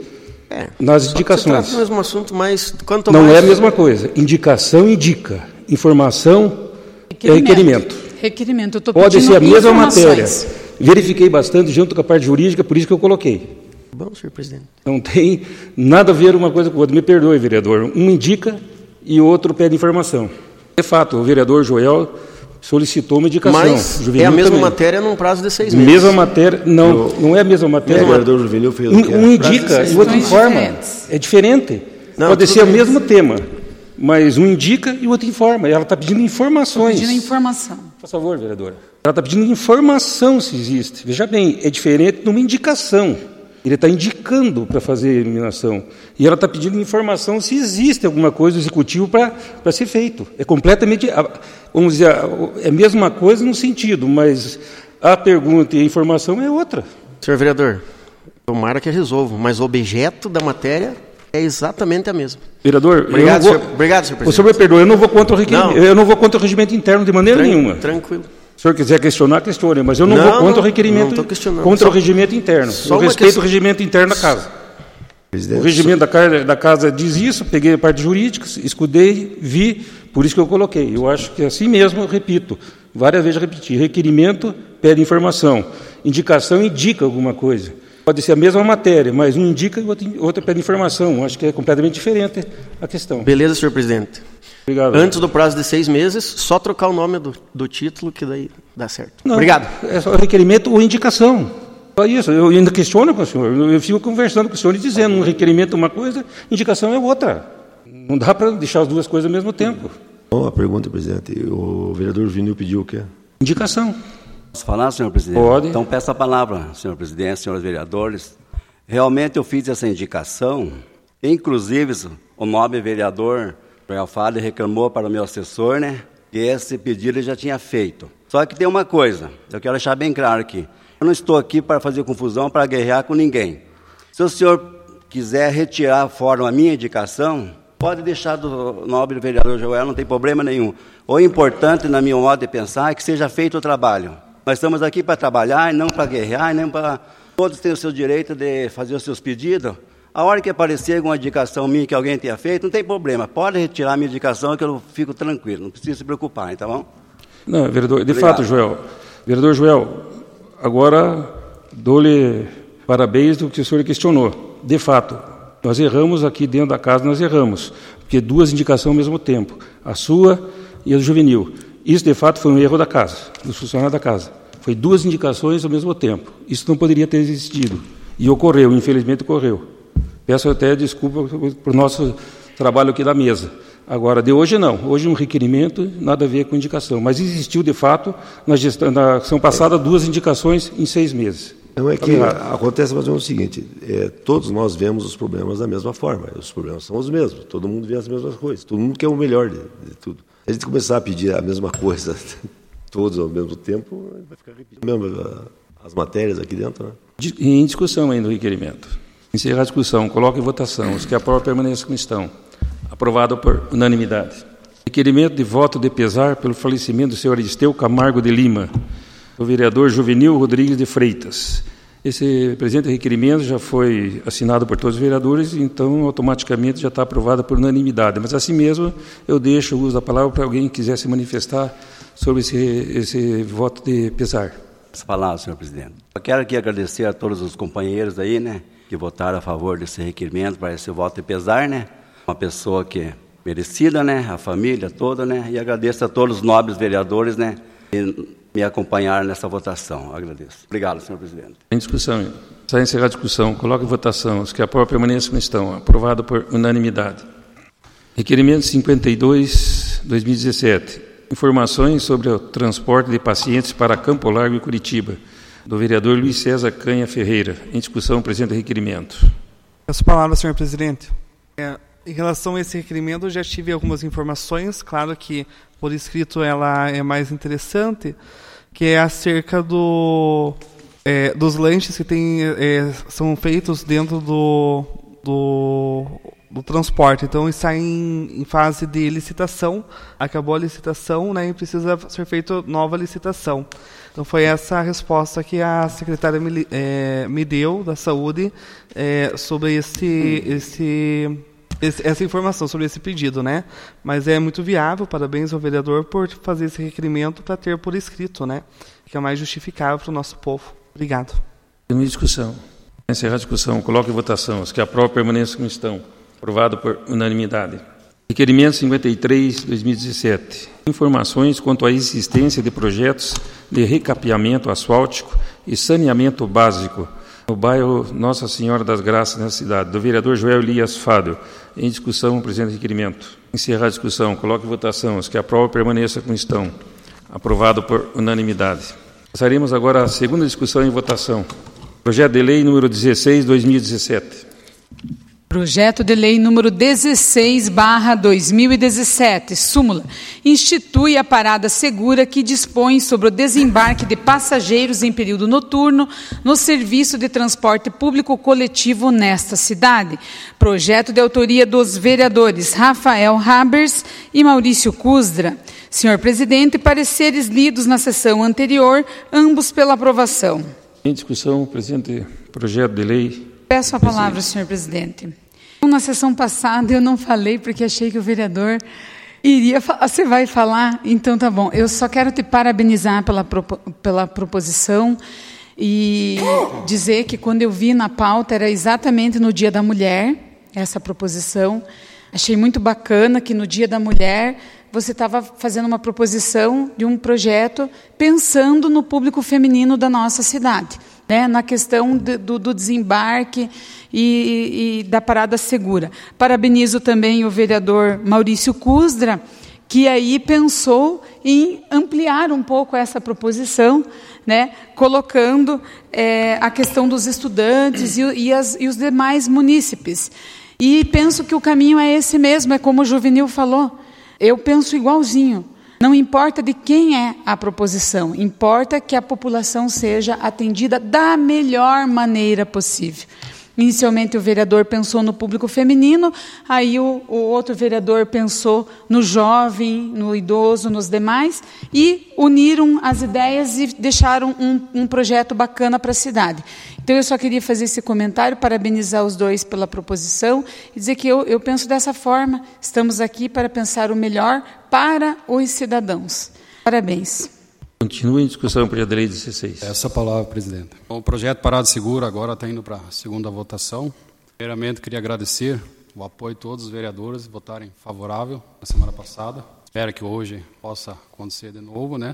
Nas indicações. Se trata do mesmo assunto, mas quanto não mais... é a mesma coisa. Indicação indica. Informação é requerimento. Requerimento. Eu estou pode pedindo ser a mesma matéria. Verifiquei bastante junto com a parte jurídica, por isso que eu coloquei. Bom, senhor presidente. Não tem nada a ver uma coisa com a outra. Me perdoe, vereador. Um indica e o outro pede informação. De fato, o vereador Joel solicitou uma indicação. Mas é a mesma matéria num prazo de 6 meses. Mesma matéria, não é a mesma matéria. O vereador Juvenil fez um indica e o outro informa. É diferente. Pode ser o mesmo tema, mas um indica e o outro informa. Ela está pedindo informações. Pedindo informação. Por favor, vereadora. Ela está pedindo informação se existe. Veja bem, é diferente de uma indicação. Ele está indicando para fazer a eliminação. E ela está pedindo informação se existe alguma coisa do executivo para ser feito. É completamente, vamos dizer, é a mesma coisa no sentido, mas a pergunta e a informação é outra. Senhor vereador, tomara que resolva, mas o objeto da matéria é exatamente a mesma. Vereador, obrigado, senhor presidente. O senhor me perdoa, eu não vou contra o requerimento, eu não vou contra o regimento interno de maneira nenhuma. Tranquilo. Se o senhor quiser questionar, questione, mas eu não vou contra o requerimento, contra o regimento interno. Eu respeito o regimento interno da casa. O regimento da casa diz isso, peguei a parte jurídica, escudei, vi, por isso que eu coloquei. Eu acho que assim mesmo, eu repito, várias vezes repeti, requerimento pede informação, indicação indica alguma coisa. Pode ser a mesma matéria, mas um indica e o outro pede informação. Acho que é completamente diferente a questão. Beleza, senhor presidente. Obrigado. Antes do prazo de 6 meses, só trocar o nome do título, que daí dá certo. Não, obrigado. É só requerimento ou indicação. Só isso. Eu ainda questiono com o senhor. Eu fico conversando com o senhor e dizendo, um requerimento é uma coisa, indicação é outra. Não dá para deixar as duas coisas ao mesmo tempo. Bom, a pergunta, presidente. O vereador Vinil pediu o quê? Indicação. Posso falar, senhor presidente? Pode. Então peço a palavra, senhor presidente, senhores vereadores. Realmente eu fiz essa indicação, inclusive o nobre vereador Joel Fale reclamou para o meu assessor, que esse pedido ele já tinha feito. Só que tem uma coisa, eu quero deixar bem claro aqui. Eu não estou aqui para fazer confusão, para guerrear com ninguém. Se o senhor quiser retirar fora a minha indicação, pode deixar do nobre vereador Joel, não tem problema nenhum. O importante, na minha modo de pensar, é que seja feito o trabalho. Nós estamos aqui para trabalhar, e não para guerrear, e nem para... Todos têm o seu direito de fazer os seus pedidos. A hora que aparecer alguma indicação minha que alguém tenha feito, não tem problema. Pode retirar a minha indicação que eu fico tranquilo, não precisa se preocupar, tá bom? Não, vereador, de fato, Joel. Vereador Joel, agora dou-lhe parabéns do que o senhor questionou. De fato, nós erramos aqui dentro da casa, nós erramos. Porque duas indicações ao mesmo tempo, a sua e a do Juvenil. Isso, de fato, foi um erro da casa, dos funcionários da casa. Foi duas indicações ao mesmo tempo. Isso não poderia ter existido. E ocorreu, infelizmente ocorreu. Peço até desculpa por nosso trabalho aqui da mesa. Agora, de hoje não. Hoje um requerimento, nada a ver com indicação. Mas existiu, de fato, são passadas 2 indicações em 6 meses. Não é que acontece mais ou menos o seguinte, todos nós vemos os problemas da mesma forma, os problemas são os mesmos, todo mundo vê as mesmas coisas, todo mundo quer o melhor de tudo. Se a gente começar a pedir a mesma coisa todos ao mesmo tempo, vai ficar repetindo mesmo as matérias aqui dentro, né? Em discussão ainda o requerimento. Encerrar a discussão, coloque em votação. Os que aprovam permaneçam como estão. Aprovado por unanimidade. Requerimento de voto de pesar pelo falecimento do senhor Aristeu Camargo de Lima, do vereador Juvenil Rodrigues de Freitas. Esse presente requerimento já foi assinado por todos os vereadores, então automaticamente já está aprovado por unanimidade. Mas assim mesmo eu deixo o uso da palavra para alguém que quiser se manifestar sobre esse voto de pesar. Falar, senhor presidente. Eu quero aqui agradecer a todos os companheiros aí, né, que votaram a favor desse requerimento para esse voto de pesar, né? Uma pessoa que é merecida, né? A família toda, né? E agradeço a todos os nobres vereadores, né? Que me acompanharam nessa votação. Agradeço. Obrigado, senhor presidente. Em discussão. Sai encerrar a discussão. Coloque em votação. Os que aprovam permanecem como estão. Aprovado por unanimidade. Requerimento 52, 2017. Informações sobre o transporte de pacientes para Campo Largo e Curitiba, do vereador Luiz César Canha Ferreira. Em discussão, presente requerimento. Peço a palavra, senhor presidente. Em relação a esse requerimento, eu já tive algumas informações, claro que por escrito ela é mais interessante, que é acerca dos lanches que são feitos dentro do transporte. Então, está em fase de licitação, acabou a licitação, né, e precisa ser feita nova licitação. Então, foi essa a resposta que a secretária me deu, da Saúde, sobre essa informação, sobre esse pedido, né? Mas é muito viável, parabéns ao vereador por fazer esse requerimento para ter por escrito, né? Que é mais justificável para o nosso povo. Obrigado. Em discussão. Encerrar a discussão. Coloque em votação. Os que aprovam permanecem como estão. Aprovado por unanimidade. Requerimento 53, 2017. Informações quanto à existência de projetos de recapeamento asfáltico e saneamento básico no bairro Nossa Senhora das Graças, na cidade, do vereador Joel Elias Fábio. Em discussão, o presente requerimento. Encerrar a discussão. Coloque em votação. Os que aprovam permaneçam como estão. Aprovado por unanimidade. Passaremos agora à segunda discussão em votação. Projeto de lei número 16, 2017. Projeto de lei número 16/2017, súmula, institui a parada segura que dispõe sobre o desembarque de passageiros em período noturno no serviço de transporte público coletivo nesta cidade. Projeto de autoria dos vereadores Rafael Habers e Maurício Cusdra. Senhor presidente, pareceres lidos na sessão anterior, ambos pela aprovação. Em discussão, presente projeto de lei. Peço a palavra, senhor presidente. Na sessão passada eu não falei porque achei que o vereador iria falar. Você vai falar? Então tá bom. Eu só quero te parabenizar pela proposição e dizer que quando eu vi na pauta era exatamente no Dia da Mulher, essa proposição. Achei muito bacana que no Dia da Mulher você estava fazendo uma proposição de um projeto pensando no público feminino da nossa cidade, né, na questão do desembarque e da parada segura. Parabenizo também o vereador Maurício Cusdra, que aí pensou em ampliar um pouco essa proposição, né, colocando a questão dos estudantes e os demais munícipes. E penso que o caminho é esse mesmo, é como o Juvenil falou. Eu penso igualzinho. Não importa de quem é a proposição, importa que a população seja atendida da melhor maneira possível. Inicialmente o vereador pensou no público feminino, aí o outro vereador pensou no jovem, no idoso, nos demais, e uniram as ideias e deixaram um projeto bacana para a cidade. Então eu só queria fazer esse comentário, parabenizar os dois pela proposição e dizer que eu penso dessa forma, estamos aqui para pensar o melhor para os cidadãos. Parabéns. Continua em discussão o projeto de lei 16. Essa palavra, presidente. O projeto Parada Segura agora está indo para a segunda votação. Primeiramente, queria agradecer o apoio de todos os vereadores votarem favorável na semana passada. Espero que hoje possa acontecer de novo, né?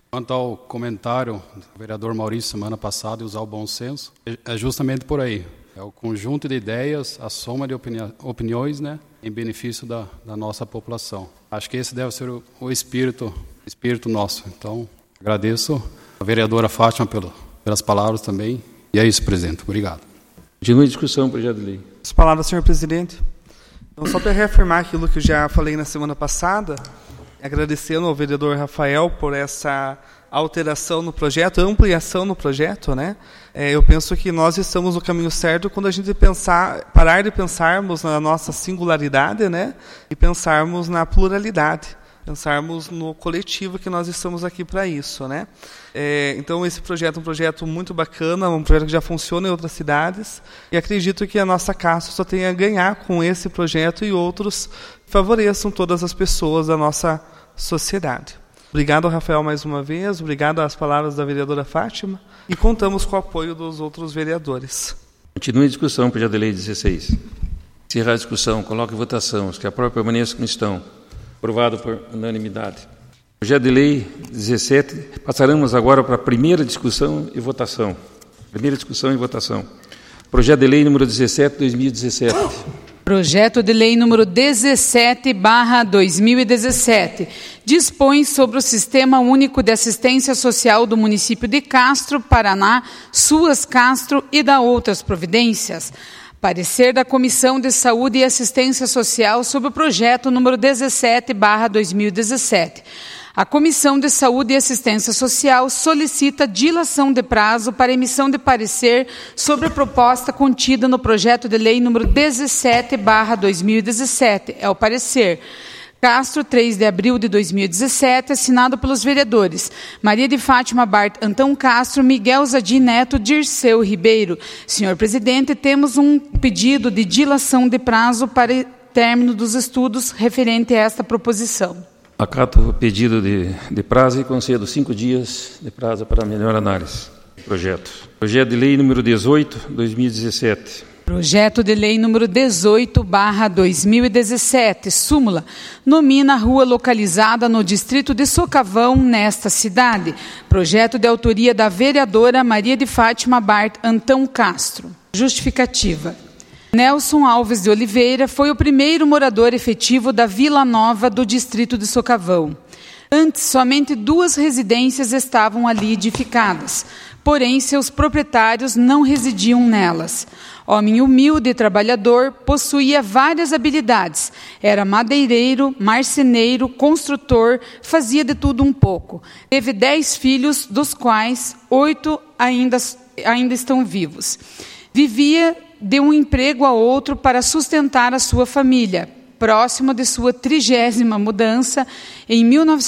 Quanto ao comentário do vereador Maurício semana passada, usar o bom senso, é justamente por aí. É o conjunto de ideias, a soma de opiniões, né, em benefício da nossa população. Acho que esse deve ser o espírito nosso. Então, agradeço a vereadora Fátima pelas palavras também. E é isso, presidente. Obrigado. Continua a discussão, projeto de lei. As palavras, senhor presidente. Então, só para reafirmar aquilo que eu já falei na semana passada, agradecendo ao vereador Rafael por essa alteração no projeto, ampliação no projeto, né? Eu penso que nós estamos no caminho certo quando a gente parar de pensarmos na nossa singularidade, né? E pensarmos na pluralidade, pensarmos no coletivo, que nós estamos aqui para isso, né? Então, esse projeto é um projeto muito bacana, um projeto que já funciona em outras cidades, e acredito que a nossa Castro só tem a ganhar com esse projeto e outros que favoreçam todas as pessoas da nossa sociedade. Obrigado, Rafael, mais uma vez. Obrigado às palavras da vereadora Fátima. E contamos com o apoio dos outros vereadores. Continue a discussão, projeto de lei 16. Encerrar a discussão, coloque em votação. Os que aprovam permaneçam como estão. Aprovado por unanimidade. Projeto de lei 17. Passaremos agora para a primeira discussão e votação. Primeira discussão e votação. Projeto de lei número 17, 2017. Projeto de lei número 17/2017 dispõe sobre o Sistema Único de Assistência Social do município de Castro, Paraná, Suas Castro e da outras providências. Parecer da Comissão de Saúde e Assistência Social sobre o projeto número 17/2017. A Comissão de Saúde e Assistência Social solicita dilação de prazo para emissão de parecer sobre a proposta contida no projeto de lei número 17/2017. É o parecer. Castro, 3 de abril de 2017, assinado pelos vereadores Maria de Fátima Bart Antão Castro, Miguel Zadim Neto, Dirceu Ribeiro. Senhor presidente, temos um pedido de dilação de prazo para término dos estudos referente a esta proposição. Acato o pedido de prazo e concedo 5 dias de prazo para melhor análise do projeto. Projeto de lei número 18, 2017. Projeto de lei número 18/2017, súmula, nomina a rua localizada no distrito de Socavão, nesta cidade. Projeto de autoria da vereadora Maria de Fátima Bart Antão Castro. Justificativa. Nelson Alves de Oliveira foi o primeiro morador efetivo da Vila Nova do distrito de Socavão. Antes, somente 2 residências estavam ali edificadas, porém seus proprietários não residiam nelas. Homem humilde e trabalhador, possuía várias habilidades. Era madeireiro, marceneiro, construtor, fazia de tudo um pouco. Teve 10 filhos, dos quais 8 ainda estão vivos. Vivia de um emprego a outro para sustentar a sua família. Próximo de sua 30ª mudança, em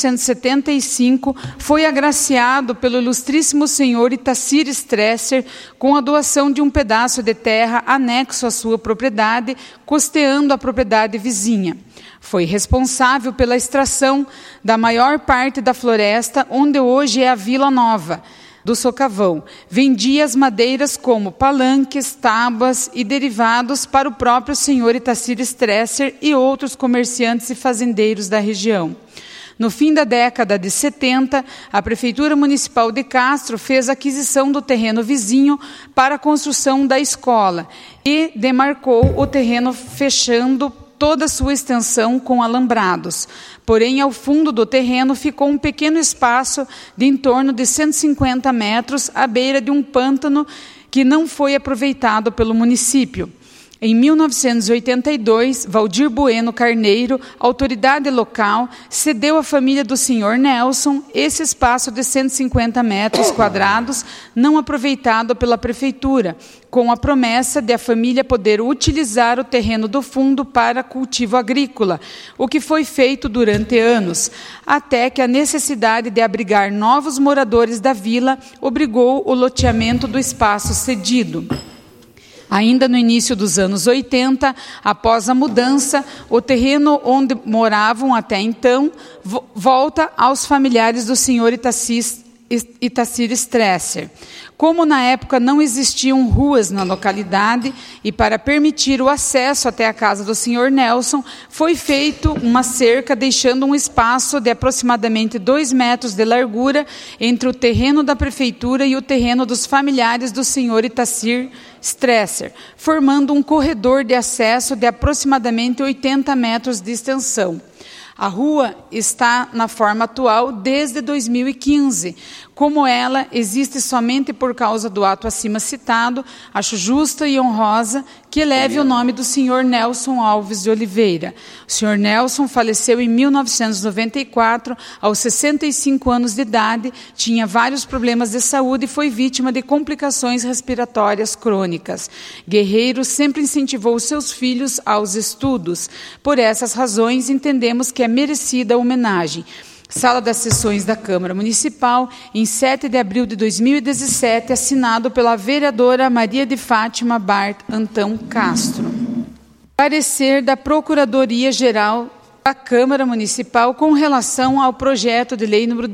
1975, foi agraciado pelo ilustríssimo senhor Itacir Stresser com a doação de um pedaço de terra anexo à sua propriedade, costeando a propriedade vizinha. Foi responsável pela extração da maior parte da floresta, onde hoje é a Vila Nova do Socavão. Vendia as madeiras como palanques, tábuas e derivados para o próprio senhor Itacir Stresser e outros comerciantes e fazendeiros da região. No fim da década de 70, a Prefeitura Municipal de Castro fez aquisição do terreno vizinho para a construção da escola e demarcou o terreno fechando toda a sua extensão com alambrados. Porém, ao fundo do terreno ficou um pequeno espaço de em torno de 150 metros à beira de um pântano que não foi aproveitado pelo município. Em 1982, Valdir Bueno Carneiro, autoridade local, cedeu à família do senhor Nelson esse espaço de 150 metros quadrados não aproveitado pela prefeitura, com a promessa de a família poder utilizar o terreno do fundo para cultivo agrícola, o que foi feito durante anos, até que a necessidade de abrigar novos moradores da vila obrigou o loteamento do espaço cedido. Ainda no início dos anos 80, após a mudança, o terreno onde moravam até então volta aos familiares do senhor Itacir Stresser. Como na época não existiam ruas na localidade e para permitir o acesso até a casa do Sr. Nelson, foi feito uma cerca deixando um espaço de aproximadamente 2 metros de largura entre o terreno da prefeitura e o terreno dos familiares do Sr. Itacir Stresser, formando um corredor de acesso de aproximadamente 80 metros de extensão. A rua está na forma atual desde 2015. Como ela existe somente por causa do ato acima citado, acho justa e honrosa que eleve o nome do Sr. Nelson Alves de Oliveira. O Sr. Nelson faleceu em 1994, aos 65 anos de idade, tinha vários problemas de saúde e foi vítima de complicações respiratórias crônicas. Guerreiro sempre incentivou seus filhos aos estudos. Por essas razões, entendemos que é merecida a homenagem. Sala das Sessões da Câmara Municipal, em 7 de abril de 2017, assinado pela vereadora Maria de Fátima Bart Antão Castro. Parecer da Procuradoria-Geral da Câmara Municipal com relação ao projeto de lei número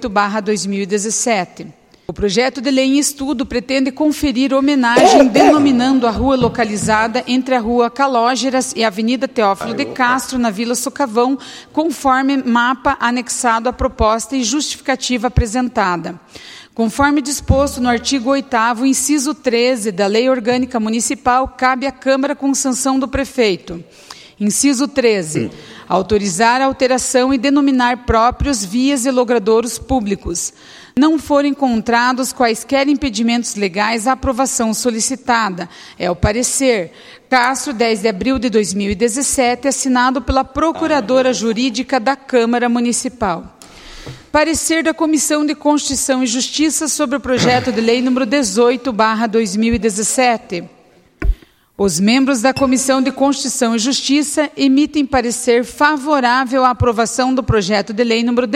18/2017. O projeto de lei em estudo pretende conferir homenagem denominando a rua localizada entre a Rua Calógeras e a Avenida Teófilo de Castro, na Vila Socavão, conforme mapa anexado à proposta e justificativa apresentada. Conforme disposto no artigo 8º, inciso 13 da Lei Orgânica Municipal, cabe à Câmara com sanção do prefeito. Inciso 13. Autorizar a alteração e denominar próprios vias e logradouros públicos. Não forem encontrados quaisquer impedimentos legais à aprovação solicitada. É o parecer. Castro, 10 de abril de 2017, assinado pela Procuradora Jurídica da Câmara Municipal. Parecer da Comissão de Constituição e Justiça sobre o projeto de lei número 18/2017. Os membros da Comissão de Constituição e Justiça emitem parecer favorável à aprovação do projeto de lei número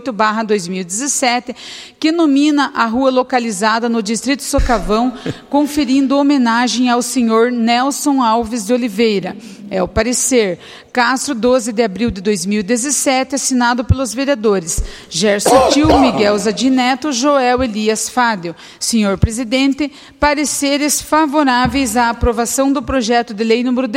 18/2017, que nomina a rua localizada no Distrito Socavão, conferindo homenagem ao senhor Nelson Alves de Oliveira. É o parecer. Castro, 12 de abril de 2017, assinado pelos vereadores Gerson Til, Miguel Zadim Neto, Joel Elias Fádio. Senhor presidente, pareceres favoráveis à aprovação do projeto de lei número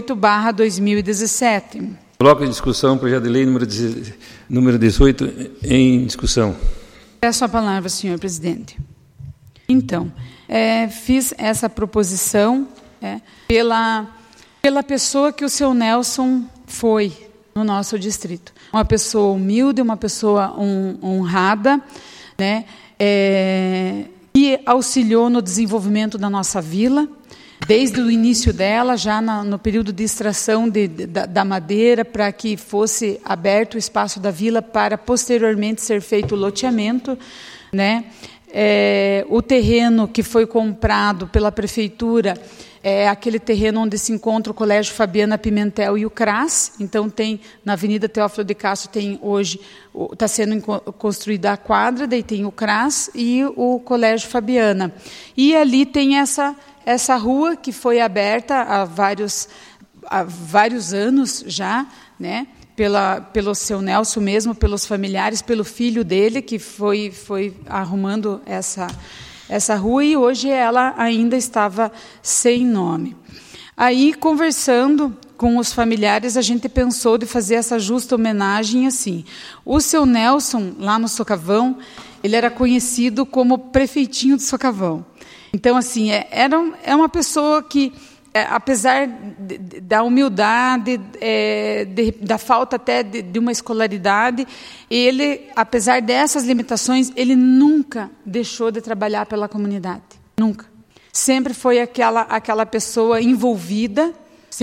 18/2017. Coloco em discussão o projeto de lei número 18 em discussão. Peço a palavra, senhor presidente. Então, fiz essa proposição pela pessoa que o seu Nelson foi no nosso distrito. Uma pessoa humilde, uma pessoa honrada, né, que auxiliou no desenvolvimento da nossa vila, desde o início dela, já no período de extração da madeira, para que fosse aberto o espaço da vila para posteriormente ser feito o loteamento, né? O terreno que foi comprado pela prefeitura é aquele terreno onde se encontra o Colégio Fabiana Pimentel e o CRAS. Então, tem na Avenida Teófilo de Castro, tem hoje, está sendo construída a quadra, daí tem o CRAS e o Colégio Fabiana. E ali tem essa rua que foi aberta há vários anos já, né? Pelo seu Nelson mesmo, pelos familiares, pelo filho dele, que foi arrumando essa rua, e hoje ela ainda estava sem nome. Aí, conversando com os familiares, a gente pensou de fazer essa justa homenagem assim. O seu Nelson, lá no Socavão, ele era conhecido como prefeitinho de Socavão. Então, assim, é uma pessoa que, apesar da humildade, da falta até de uma escolaridade, ele, apesar dessas limitações, ele nunca deixou de trabalhar pela comunidade. Nunca. Sempre foi aquela pessoa envolvida,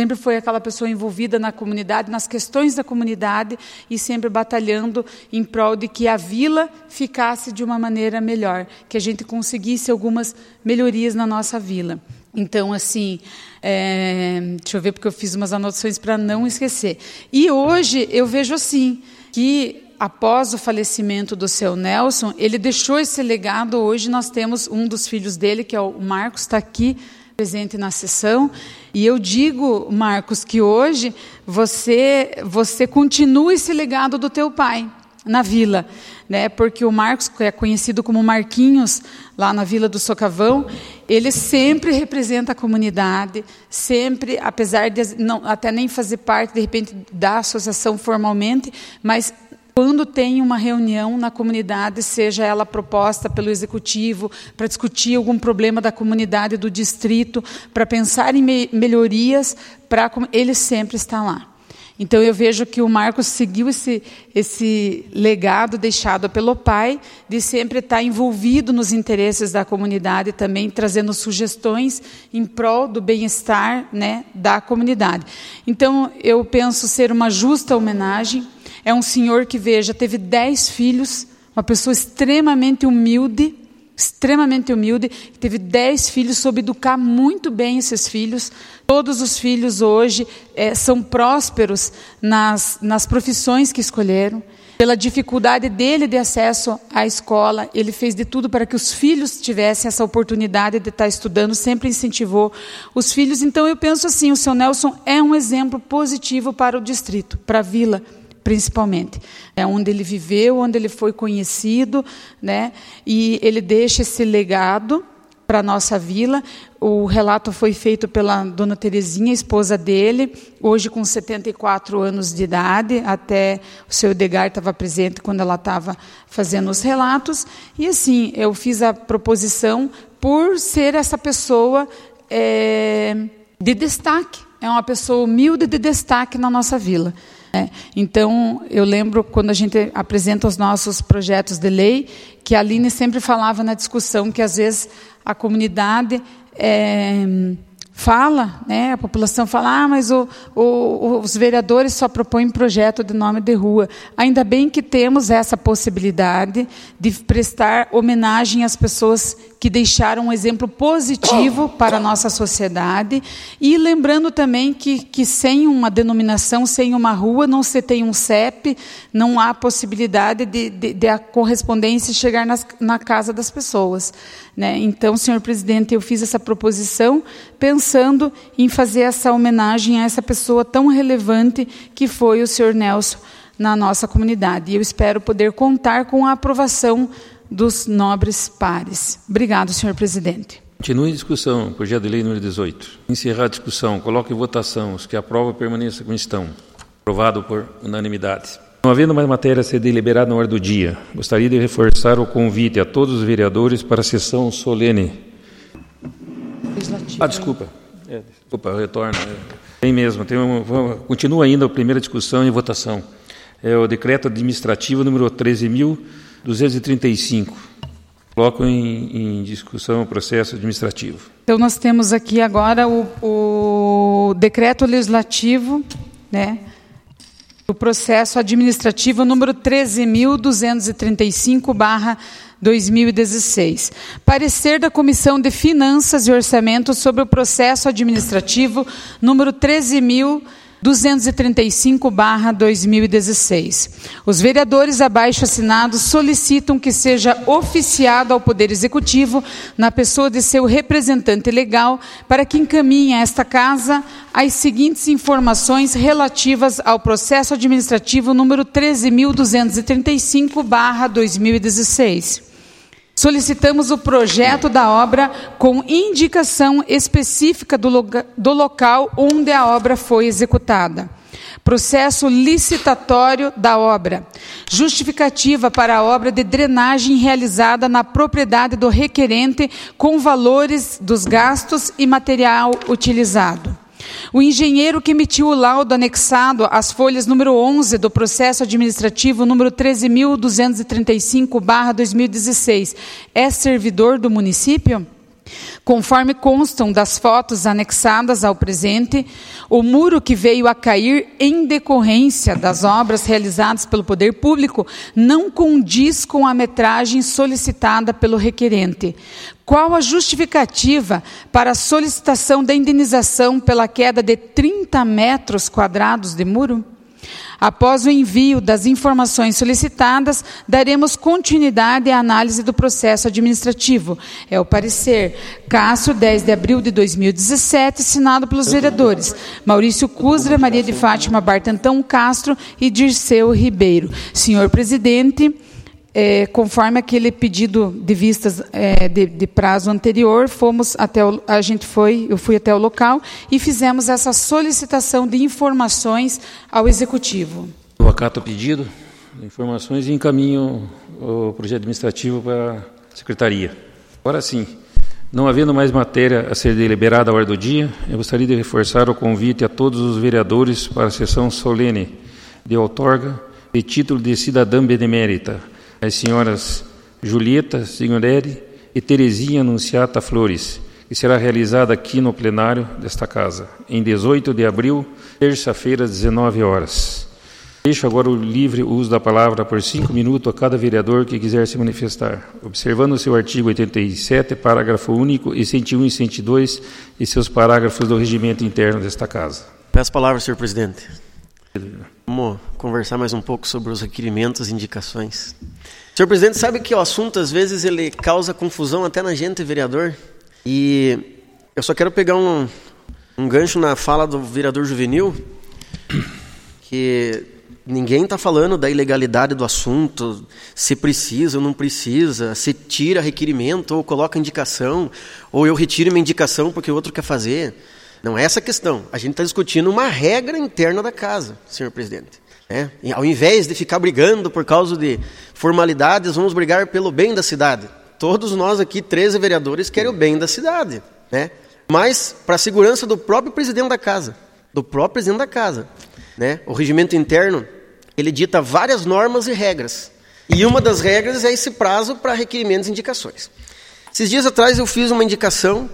na comunidade, nas questões da comunidade, e sempre batalhando em prol de que a vila ficasse de uma maneira melhor, que a gente conseguisse algumas melhorias na nossa vila. Então, assim, deixa eu ver, porque eu fiz umas anotações para não esquecer. E hoje eu vejo assim, que após o falecimento do seu Nelson, ele deixou esse legado. Hoje nós temos um dos filhos dele, que é o Marcos, está aqui presente na sessão. E eu digo, Marcos, que hoje você continua esse legado do teu pai na vila, né, porque o Marcos, que é conhecido como Marquinhos, lá na Vila do Socavão, ele sempre representa a comunidade, sempre, apesar de não, até nem fazer parte, de repente, da associação formalmente, mas quando tem uma reunião na comunidade, seja ela proposta pelo executivo, para discutir algum problema da comunidade, do distrito, para pensar em melhorias, ele sempre está lá. Então, eu vejo que o Marcos seguiu esse legado deixado pelo pai, de sempre estar envolvido nos interesses da comunidade, também trazendo sugestões em prol do bem-estar, né, da comunidade. Então, eu penso ser uma justa homenagem. É um senhor que, veja, teve 10 filhos, uma pessoa extremamente humilde, teve 10 filhos, soube educar muito bem esses filhos. Todos os filhos hoje são prósperos nas profissões que escolheram. Pela dificuldade dele de acesso à escola, ele fez de tudo para que os filhos tivessem essa oportunidade de estar estudando, sempre incentivou os filhos. Então, eu penso assim, o seu Nelson é um exemplo positivo para o distrito, para a vila, principalmente. É onde ele viveu, onde ele foi conhecido, né? E ele deixa esse legado para a nossa vila. O relato foi feito pela dona Terezinha, esposa dele, hoje com 74 anos de idade, até o seu Edgar estava presente quando ela estava fazendo os relatos. E assim, eu fiz a proposição por ser essa pessoa de destaque, é uma pessoa humilde de destaque na nossa vila. Então, eu lembro quando a gente apresenta os nossos projetos de lei, que a Aline sempre falava na discussão que, às vezes, a comunidade fala, né, a população fala, mas os vereadores só propõem projeto de nome de rua. Ainda bem que temos essa possibilidade de prestar homenagem às pessoas que deixaram um exemplo positivo para a nossa sociedade, e lembrando também que sem uma denominação, sem uma rua, não se tem um CEP, não há possibilidade de a correspondência chegar na casa das pessoas, né? Então, senhor presidente, eu fiz essa proposição pensando em fazer essa homenagem a essa pessoa tão relevante que foi o senhor Nelson na nossa comunidade. E eu espero poder contar com a aprovação dos nobres pares. Obrigado, senhor presidente. Continue a discussão. Projeto de lei número 18. Encerrar a discussão. Coloque em votação. Os que aprovam, permaneçam como estão. Aprovado por unanimidade. Não havendo mais matéria a ser deliberada na hora do dia, gostaria de reforçar o convite a todos os vereadores para a sessão solene. Desculpa. Desculpa, retorna. Tem mesmo. Continua ainda a primeira discussão e votação. É o decreto administrativo número 13.235. Coloco em discussão o processo administrativo. Então, nós temos aqui agora o decreto legislativo, né, o processo administrativo número 13.235/2016. Parecer da Comissão de Finanças e Orçamento sobre o processo administrativo número 13.235/2016. Os vereadores abaixo assinados solicitam que seja oficiado ao Poder Executivo, na pessoa de seu representante legal, para que encaminhe a esta Casa as seguintes informações relativas ao processo administrativo número 13.235/2016. Solicitamos o projeto da obra com indicação específica do local onde a obra foi executada. Processo licitatório da obra. Justificativa para a obra de drenagem realizada na propriedade do requerente com valores dos gastos e material utilizado. O engenheiro que emitiu o laudo anexado às folhas número 11 do processo administrativo número 13.235/2016 é servidor do município? Conforme constam das fotos anexadas ao presente, o muro que veio a cair em decorrência das obras realizadas pelo poder público não condiz com a metragem solicitada pelo requerente. Qual a justificativa para a solicitação da indenização pela queda de 30 metros quadrados de muro? Após o envio das informações solicitadas, daremos continuidade à análise do processo administrativo. É o parecer Castro, 10 de abril de 2017, assinado pelos vereadores Maurício Cusra, Maria de Fátima Bartantão Castro e Dirceu Ribeiro. Senhor presidente, conforme aquele pedido de vistas de prazo anterior, eu fui até o local e fizemos essa solicitação de informações ao Executivo. Eu acato o pedido de informações e encaminho o projeto administrativo para a Secretaria. Agora sim, não havendo mais matéria a ser deliberada à ordem do dia, eu gostaria de reforçar o convite a todos os vereadores para a sessão solene de outorga de título de cidadã benemérita, as senhoras Julieta Signorelli e Terezinha Anunciata Flores, que será realizada aqui no plenário desta casa, em 18 de abril, terça-feira, às 19 horas. Deixo agora o livre uso da palavra por 5 minutos a cada vereador que quiser se manifestar, observando o seu artigo 87, parágrafo único, e 101 e 102, e seus parágrafos do regimento interno desta casa. Peço a palavra, senhor presidente. Vamos conversar mais um pouco sobre os requerimentos e indicações. Senhor presidente, sabe que o assunto, às vezes, ele causa confusão até na gente, vereador? E eu só quero pegar um gancho na fala do vereador Juvenil, que ninguém está falando da ilegalidade do assunto, se precisa ou não precisa, se tira requerimento ou coloca indicação, ou eu retiro minha indicação porque o outro quer fazer. Não é essa a questão. A gente está discutindo uma regra interna da casa, senhor presidente. E ao invés de ficar brigando por causa de formalidades, vamos brigar pelo bem da cidade. Todos nós aqui, 13 vereadores, querem o bem da cidade. Mas para a segurança do próprio presidente da casa. O regimento interno, ele dita várias normas e regras. E uma das regras é esse prazo para requerimentos e indicações. Esses dias atrás eu fiz uma indicação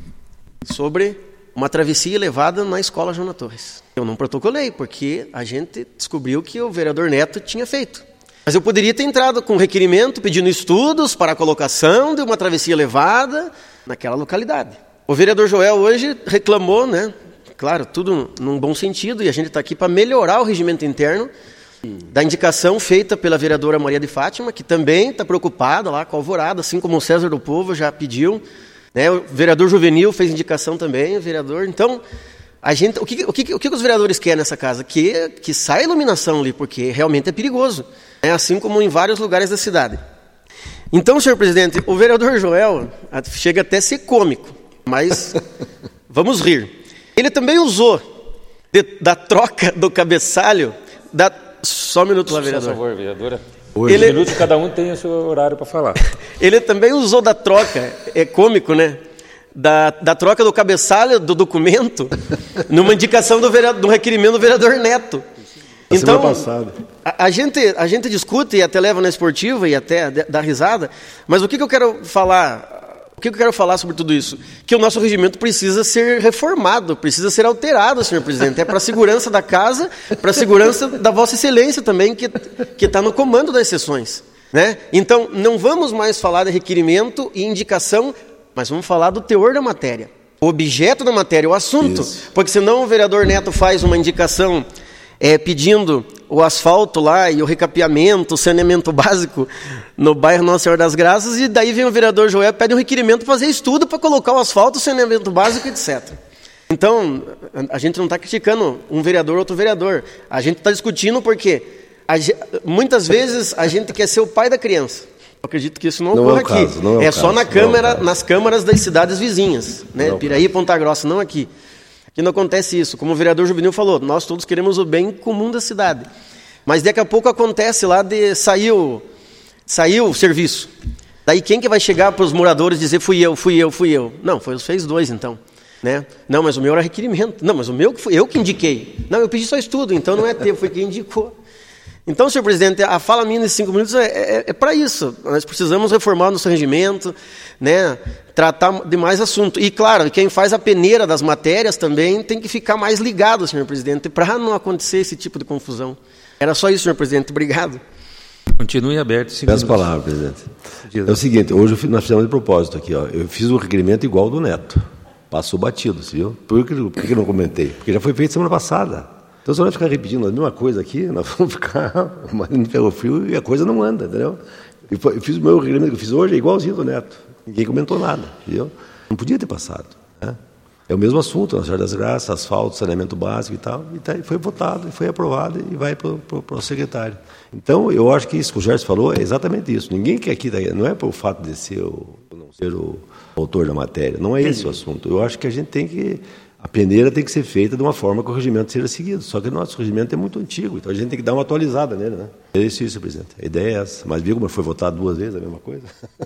sobre uma travessia elevada na escola Joana Torres. Eu não protocolei, porque a gente descobriu que o vereador Neto tinha feito. Mas eu poderia ter entrado com requerimento pedindo estudos para a colocação de uma travessia elevada naquela localidade. O vereador Joel hoje reclamou, claro, tudo num bom sentido, e a gente está aqui para melhorar o regimento interno da indicação feita pela vereadora Maria de Fátima, que também está preocupada lá com a Alvorada, assim como o César do Povo já pediu. O vereador Juvenil fez indicação também, o vereador. Então, o que os vereadores querem nessa casa? Que saia iluminação ali, porque realmente é perigoso. Assim como em vários lugares da cidade. Então, senhor presidente, o vereador Joel chega até a ser cômico, mas vamos rir. Ele também usou da troca do cabeçalho... Só um minuto lá, vereador. Por favor, vereadora. 8 minutos, cada um tem o seu horário para falar. Ele também usou da troca, é cômico, da troca do cabeçalho do documento numa indicação do requerimento do vereador Neto. Então, a gente discute e até leva na esportiva e até dá risada, mas o que eu quero falar... O que eu quero falar sobre tudo isso? Que o nosso regimento precisa ser reformado, precisa ser alterado, senhor presidente. É para a segurança da casa, para a segurança da vossa excelência também, que está no comando das sessões. Então, não vamos mais falar de requerimento e indicação, mas vamos falar do teor da matéria. O objeto da matéria, o assunto. Isso. Porque senão o vereador Neto faz uma indicação pedindo o asfalto lá e o recapeamento, o saneamento básico no bairro Nossa Senhora das Graças, e daí vem o vereador Joel e pede um requerimento para fazer estudo para colocar o asfalto, o saneamento básico, etc. Então, a gente não está criticando um vereador ou outro vereador. A gente está discutindo porque muitas vezes a gente quer ser o pai da criança. Eu acredito que isso não ocorre aqui. É só nas câmaras das cidades vizinhas, Piraí e Ponta Grossa, não aqui. Que não acontece isso. Como o vereador Juvenil falou, nós todos queremos o bem comum da cidade. Mas daqui a pouco acontece lá de sair o serviço. Daí quem que vai chegar para os moradores e dizer fui eu? Não, fez 2 então. Não, mas o meu era requerimento. Não, mas o meu eu que indiquei. Não, eu pedi só estudo, então não é teu, foi quem indicou. Então, senhor presidente, a fala minha nesses 5 minutos é para isso. Nós precisamos reformar o nosso regimento, tratar de mais assunto. E, claro, quem faz a peneira das matérias também tem que ficar mais ligado, senhor presidente, para não acontecer esse tipo de confusão. Era só isso, senhor presidente. Obrigado. Continue aberto. Peço palavra, presidente. É o seguinte, hoje nós fizemos de propósito aqui. Eu fiz um requerimento igual ao do Neto. Passou batido, você viu? Por que eu não comentei? Porque já foi feito semana passada. Então, se nós ficar repetindo a mesma coisa aqui, nós vamos ficar no ferro frio e a coisa não anda, entendeu? Eu fiz o meu requerimento que eu fiz hoje, igualzinho do Neto. Ninguém comentou nada, entendeu? Não podia ter passado. É o mesmo assunto, na Cidade das Graças, asfalto, saneamento básico e tal, e foi votado, e foi aprovado e vai para o secretário. Então, eu acho que isso que o Gerson falou é exatamente isso. Ninguém quer aqui, não é por fato de ser não ser o autor da matéria, não é esse o assunto. Eu acho que a peneira tem que ser feita de uma forma que o regimento seja seguido. Só que o nosso regimento é muito antigo, então a gente tem que dar uma atualizada nele, né? É isso, presidente. A ideia é essa. Mas viu como foi votado 2 vezes a mesma coisa?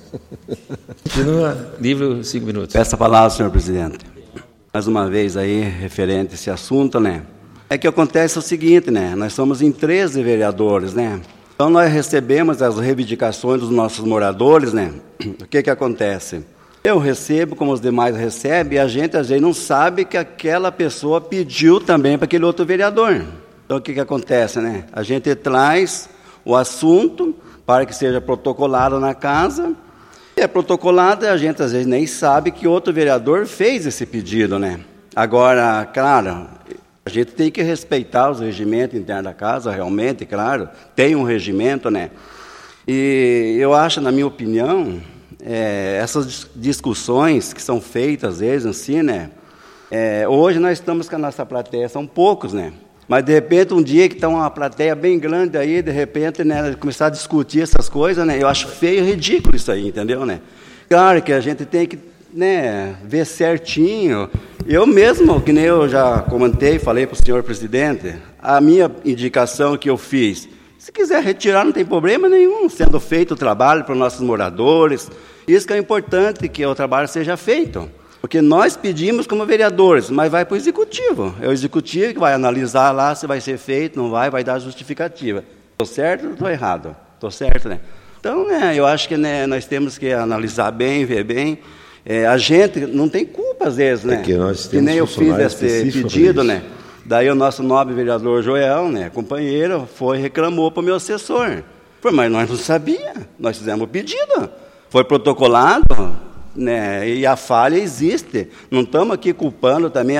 Continua, livro, 5 minutos. Peço a palavra, senhor presidente. Mais uma vez aí, referente a esse assunto, né? É que acontece o seguinte, né? Nós somos em 13 vereadores, né? Então nós recebemos as reivindicações dos nossos moradores, né? O que acontece? Eu recebo, como os demais recebem, e a gente às vezes não sabe que aquela pessoa pediu também para aquele outro vereador. Então o que acontece, né? A gente traz o assunto para que seja protocolado na casa, e é protocolado e a gente às vezes nem sabe que outro vereador fez esse pedido, né? Agora, claro, a gente tem que respeitar os regimentos internos da casa, realmente, claro, tem um regimento, né? E eu acho, na minha opinião, essas discussões que são feitas, às vezes, assim, né? Hoje nós estamos com a nossa plateia, são poucos, né? Mas, de repente, um dia que está uma plateia bem grande aí, de repente, né, começar a discutir essas coisas, né? Eu acho feio e ridículo isso aí, entendeu, né? Claro que a gente tem que, né, ver certinho. Eu mesmo, que nem eu já comentei, falei para o senhor presidente, a minha indicação que eu fiz, se quiser retirar, não tem problema nenhum, sendo feito o trabalho para os nossos moradores. Isso que é importante, que o trabalho seja feito. Porque nós pedimos como vereadores, mas vai para o executivo. É o executivo que vai analisar lá se vai ser feito, não vai dar justificativa. Estou certo ou estou errado? Estou certo, né? Então, né, eu acho que, né, nós temos que analisar bem, ver bem. A gente não tem culpa, às vezes, né? Que nem eu fiz esse pedido, né? Daí o nosso nobre vereador Joel, né, companheiro, reclamou para o meu assessor. Mas nós não sabíamos, nós fizemos o pedido. Foi protocolado, né, e a falha existe. Não estamos aqui culpando também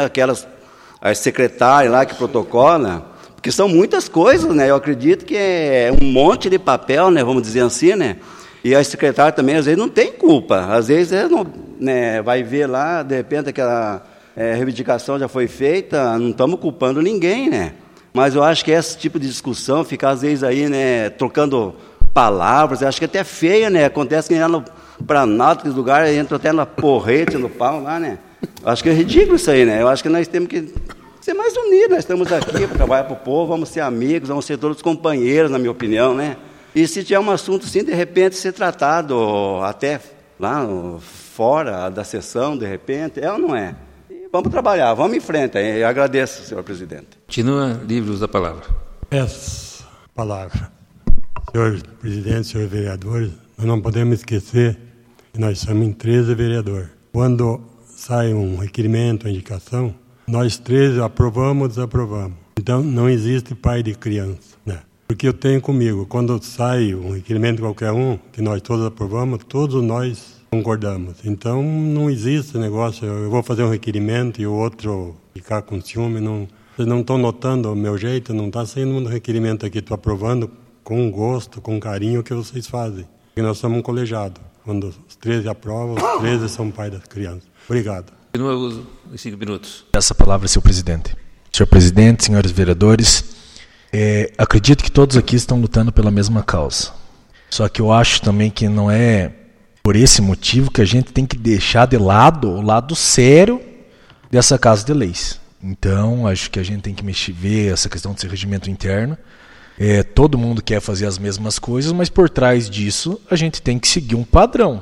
as secretárias lá que protocolam, porque são muitas coisas, né? Eu acredito que é um monte de papel, né, vamos dizer assim, né? E as secretárias também, às vezes, não têm culpa. Às vezes, né, vai ver lá, de repente, aquela reivindicação já foi feita, não estamos culpando ninguém, né? Mas eu acho que esse tipo de discussão, ficar, às vezes, aí, né, trocando palavras, eu acho que até feia, né? Acontece que no Planalto, aqueles lugares, entra até na porrete, no pau lá, né? Eu acho que é ridículo isso aí, né? Eu acho que nós temos que ser mais unidos, nós estamos aqui para trabalhar para o povo, vamos ser amigos, vamos ser todos companheiros, na minha opinião, né? E se tiver um assunto assim, de repente, ser tratado até lá fora da sessão, de repente, ou não é? E vamos trabalhar, vamos em frente. Eu agradeço, senhor presidente. Continua, livre uso da palavra. Peço a palavra. Senhor presidente, senhores vereadores, nós não podemos esquecer que nós somos em 13 vereadores. Quando sai um requerimento, uma indicação, nós 13 aprovamos ou desaprovamos. Então, não existe pai de criança, né? Porque eu tenho comigo, quando sai um requerimento qualquer um, que nós todos aprovamos, todos nós concordamos. Então, não existe negócio, eu vou fazer um requerimento e o outro ficar com ciúme. Não, vocês não estão notando o meu jeito, não está saindo um requerimento aqui, estou aprovando com gosto, com carinho o que vocês fazem. Porque nós somos um colegiado. Quando os 13 aprovam, os 13 são pais das crianças. Obrigado. Continua o uso de 5 minutos. Essa palavra, senhor presidente. Senhor presidente, senhores vereadores, acredito que todos aqui estão lutando pela mesma causa. Só que eu acho também que não é por esse motivo que a gente tem que deixar de lado o lado sério dessa Casa de Leis. Então, acho que a gente tem que ver essa questão desse regimento interno. Todo mundo quer fazer as mesmas coisas, mas por trás disso a gente tem que seguir um padrão.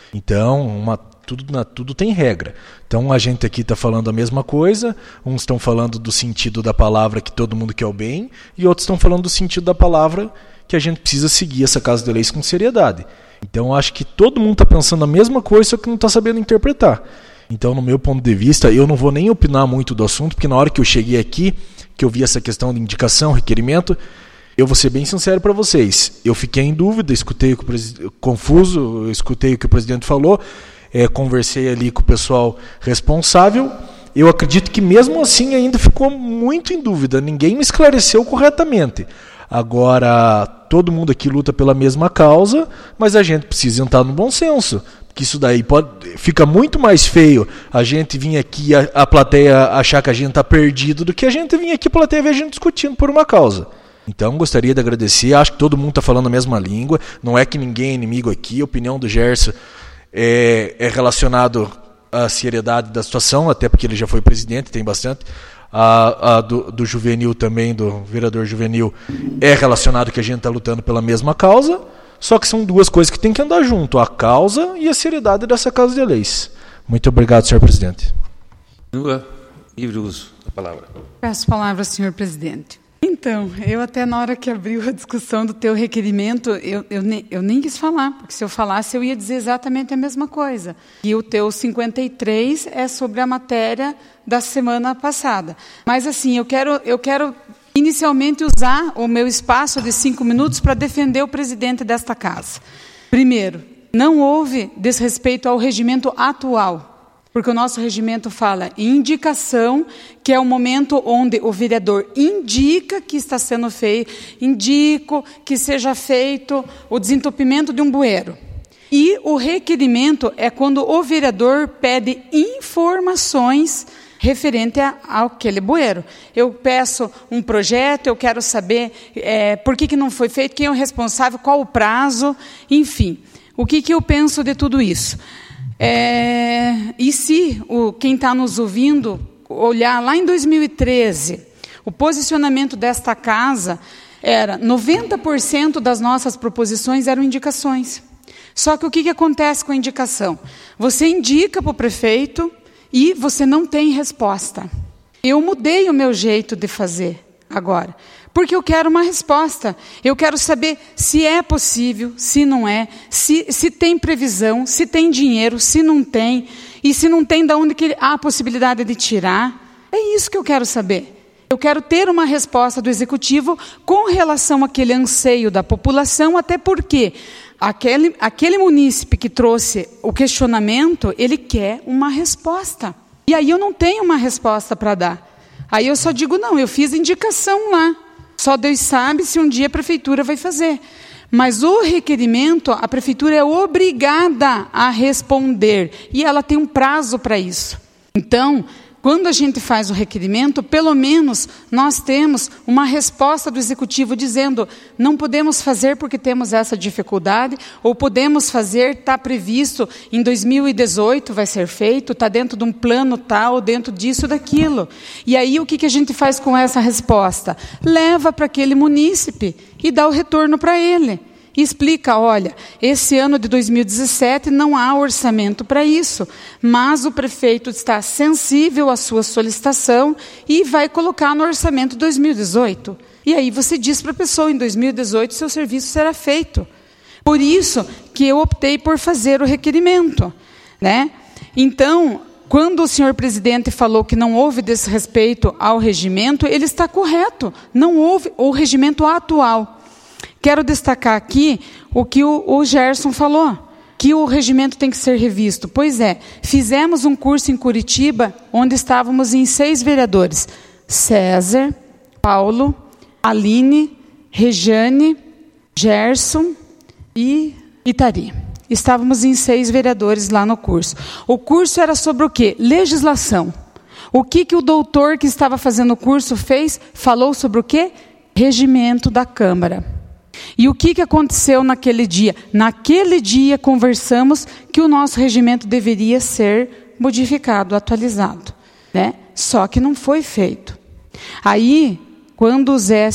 Então, tudo tem regra. Então, a gente aqui está falando a mesma coisa, uns estão falando do sentido da palavra que todo mundo quer o bem, e outros estão falando do sentido da palavra que a gente precisa seguir essa Casa de Leis com seriedade. Então, acho que todo mundo está pensando a mesma coisa, só que não está sabendo interpretar. Então, no meu ponto de vista, eu não vou nem opinar muito do assunto, porque na hora que eu cheguei aqui, que eu vi essa questão de indicação, requerimento, eu vou ser bem sincero para vocês. Eu fiquei em dúvida, escutei confuso, escutei o que o presidente falou, conversei ali com o pessoal responsável. Eu acredito que mesmo assim ainda ficou muito em dúvida. Ninguém me esclareceu corretamente. Agora, todo mundo aqui luta pela mesma causa, mas a gente precisa entrar no bom senso. que isso daí fica muito mais feio a gente vir aqui, a plateia achar que a gente está perdido, do que a gente vir aqui, a plateia ver a gente discutindo por uma causa. Então, gostaria de agradecer. Acho que todo mundo está falando a mesma língua. Não é que ninguém é inimigo aqui. A opinião do Gerson é relacionado à seriedade da situação, até porque ele já foi presidente, tem bastante. Do Juvenil também, do vereador Juvenil, é relacionado que a gente está lutando pela mesma causa. Só que são duas coisas que tem que andar junto, a causa e a seriedade dessa Casa de Leis. Muito obrigado, senhor presidente. Livre uso da palavra. Peço a palavra, senhor presidente. Então, eu até na hora que abriu a discussão do teu requerimento, eu nem quis falar, porque se eu falasse eu ia dizer exatamente a mesma coisa. E o teu 53 é sobre a matéria da semana passada. Mas assim, eu quero inicialmente usar o meu espaço de 5 minutos para defender o presidente desta casa. Primeiro, não houve desrespeito ao regimento atual, porque o nosso regimento fala em indicação, que é o momento onde o vereador indica que está sendo feito, indico que seja feito o desentupimento de um bueiro. E o requerimento é quando o vereador pede informações referente àquele bueiro. Eu peço um projeto, eu quero saber por que não foi feito, quem é o responsável, qual o prazo, enfim. O que eu penso de tudo isso? E se quem está nos ouvindo olhar lá em 2013, o posicionamento desta casa era 90% das nossas proposições eram indicações. Só que o que acontece com a indicação? Você indica para o prefeito e você não tem resposta. Eu mudei o meu jeito de fazer agora, porque eu quero uma resposta. Eu quero saber se é possível, se não é, se tem previsão, se tem dinheiro, se não tem, e se não tem, de onde que há a possibilidade de tirar. É isso que eu quero saber. Eu quero ter uma resposta do Executivo com relação àquele anseio da população, até porque aquele munícipe que trouxe o questionamento, ele quer uma resposta. E aí eu não tenho uma resposta para dar. Aí eu só digo, não, eu fiz indicação lá. Só Deus sabe se um dia a prefeitura vai fazer. Mas o requerimento, a prefeitura é obrigada a responder. E ela tem um prazo para isso. Então, quando a gente faz o requerimento, pelo menos nós temos uma resposta do Executivo dizendo não podemos fazer porque temos essa dificuldade, ou podemos fazer, está previsto, em 2018 vai ser feito, está dentro de um plano tal, dentro disso, daquilo. E aí o que a gente faz com essa resposta? Leva para aquele munícipe e dá o retorno para ele. E explica, olha, esse ano de 2017 não há orçamento para isso, mas o prefeito está sensível à sua solicitação e vai colocar no orçamento 2018. E aí você diz para a pessoa, em 2018 seu serviço será feito. Por isso que eu optei por fazer o requerimento, né? Então, quando o senhor presidente falou que não houve desrespeito ao regimento, ele está correto, não houve o regimento atual. Quero destacar aqui o que o Gerson falou, que o regimento tem que ser revisto. Pois é, fizemos um curso em Curitiba, onde estávamos em 6 vereadores. César, Paulo, Aline, Rejane, Gerson e Itari. Estávamos em 6 vereadores lá no curso. O curso era sobre o quê? Legislação. O que o doutor que estava fazendo o curso fez? Falou sobre o quê? Regimento da Câmara. E o que aconteceu naquele dia? Naquele dia conversamos que o nosso regimento deveria ser modificado, atualizado, né? Só que não foi feito. Aí, quando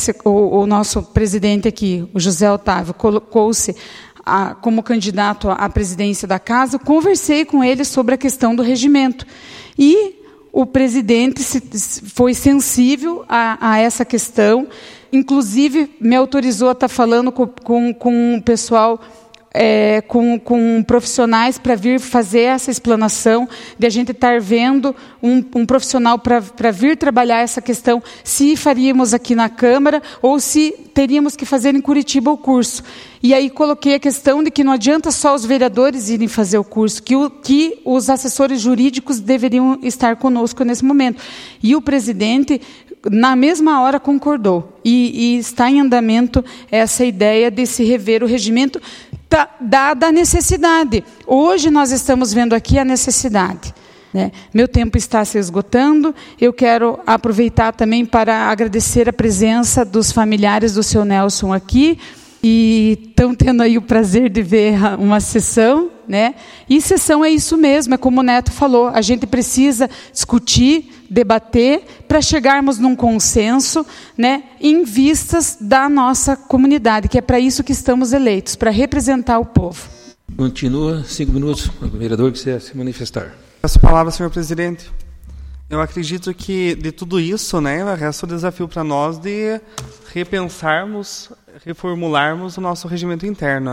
o nosso presidente aqui, o José Otávio, colocou-se como candidato à presidência da casa, eu conversei com ele sobre a questão do regimento. E o presidente foi sensível a essa questão, inclusive me autorizou a estar falando com o pessoal, com profissionais para vir fazer essa explanação, de a gente estar vendo um profissional para vir trabalhar essa questão, se faríamos aqui na Câmara ou se teríamos que fazer em Curitiba o curso. E aí coloquei a questão de que não adianta só os vereadores irem fazer o curso, que os assessores jurídicos deveriam estar conosco nesse momento. E o presidente, na mesma hora, concordou. E está em andamento essa ideia de se rever o regimento, dada a necessidade. Hoje nós estamos vendo aqui a necessidade. Meu tempo está se esgotando. Eu quero aproveitar também para agradecer a presença dos familiares do seu Nelson aqui, e estão tendo aí o prazer de ver uma sessão, E sessão é isso mesmo, é como o Neto falou, a gente precisa discutir, debater, para chegarmos num consenso, em vistas da nossa comunidade, que é para isso que estamos eleitos, para representar o povo. Continua, 5 minutos, para o vereador que quiser se manifestar. Peço a palavra, senhor presidente. Eu acredito que de tudo isso, resta o desafio para nós de repensarmos, reformularmos o nosso regimento interno,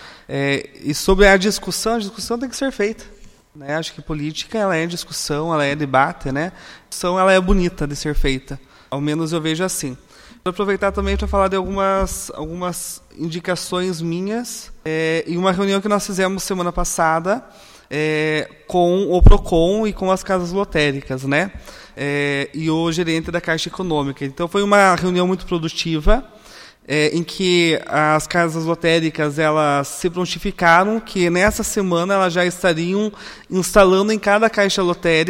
E sobre a discussão tem que ser feita, Acho que política, ela é discussão, ela é debate, A discussão, ela é bonita de ser feita. Ao menos eu vejo assim. Vou aproveitar também para falar de algumas indicações minhas em uma reunião que nós fizemos semana passada, com o PROCON e com as casas lotéricas, e o gerente da Caixa Econômica. Então foi uma reunião muito produtiva, em que as casas lotéricas elas se prontificaram que nessa semana elas já estariam instalando em cada casa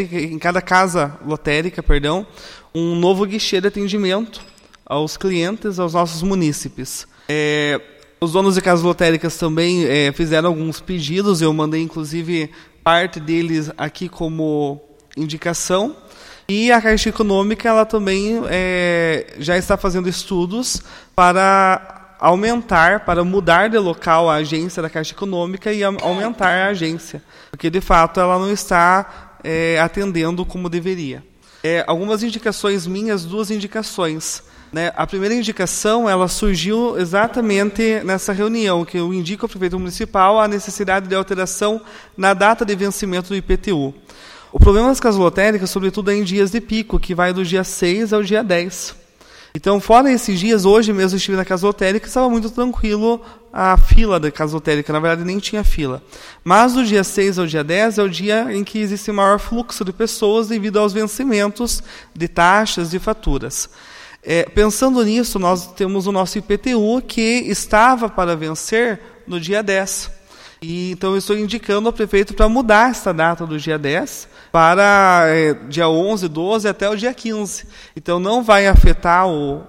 lotérica, um novo guichê de atendimento aos clientes, aos nossos munícipes. Os donos de casas lotéricas também fizeram alguns pedidos, eu mandei inclusive parte deles aqui como indicação. E a Caixa Econômica ela também já está fazendo estudos para mudar de local a agência da Caixa Econômica e aumentar a agência, porque de fato ela não está atendendo como deveria. Algumas indicações minhas, 2 indicações. A primeira indicação ela surgiu exatamente nessa reunião, que eu indico ao prefeito municipal a necessidade de alteração na data de vencimento do IPTU. O problema das casas lotéricas, sobretudo, é em dias de pico, que vai do dia 6 ao dia 10. Então, fora esses dias, hoje mesmo eu estive na casa lotérica e estava muito tranquilo a fila da casa lotérica, na verdade nem tinha fila. Mas do dia 6 ao dia 10 é o dia em que existe maior fluxo de pessoas devido aos vencimentos de taxas e faturas. Pensando nisso, nós temos o nosso IPTU que estava para vencer no dia 10. Então eu estou indicando ao prefeito para mudar essa data do dia 10 para dia 11, 12 até o dia 15. Então não vai afetar o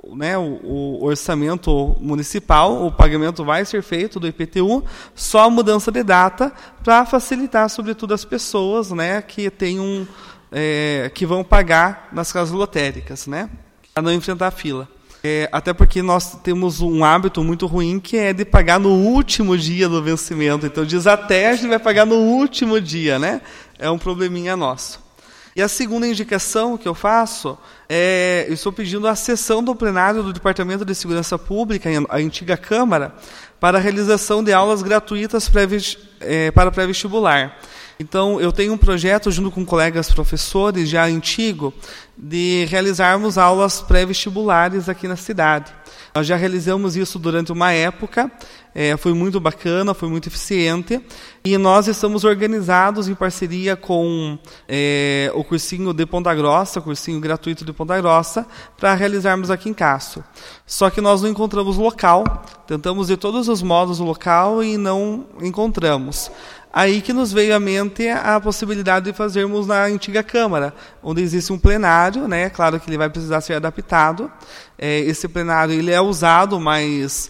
orçamento municipal, o pagamento vai ser feito do IPTU, só a mudança de data para facilitar, sobretudo, as pessoas que vão pagar nas casas lotéricas, para não enfrentar a fila. Até porque nós temos um hábito muito ruim que é de pagar no último dia do vencimento. Então diz até a gente vai pagar no último dia, É um probleminha nosso. E a segunda indicação que eu faço eu estou pedindo a sessão do plenário do Departamento de Segurança Pública, a antiga Câmara, para a realização de aulas gratuitas para pré-vestibular. Então, eu tenho um projeto, junto com colegas professores, já antigo, de realizarmos aulas pré-vestibulares aqui na cidade. Nós já realizamos isso durante uma época, foi muito bacana, foi muito eficiente, e nós estamos organizados em parceria com o cursinho de Ponta Grossa, o cursinho gratuito de Ponta Grossa, para realizarmos aqui em Castro. Só que nós não encontramos local, tentamos de todos os modos o local e não encontramos. Aí que nos veio à mente a possibilidade de fazermos na antiga Câmara, onde existe um plenário, claro que ele vai precisar ser adaptado. Esse plenário ele é usado mais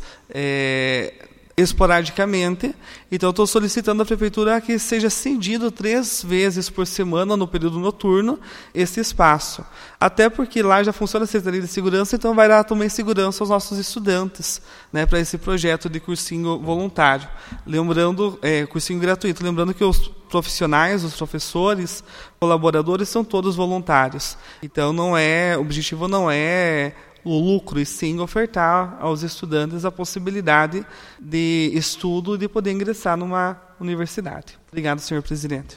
esporadicamente, então estou solicitando à Prefeitura que seja cedido 3 vezes por semana, no período noturno, esse espaço. Até porque lá já funciona a Secretaria de Segurança, então vai dar também segurança aos nossos estudantes, para esse projeto de cursinho voluntário. Lembrando, cursinho gratuito, lembrando que os profissionais, os professores, colaboradores, são todos voluntários. Então o objetivo não é o lucro, e sim ofertar aos estudantes a possibilidade de estudo e de poder ingressar numa universidade. Obrigado, senhor presidente.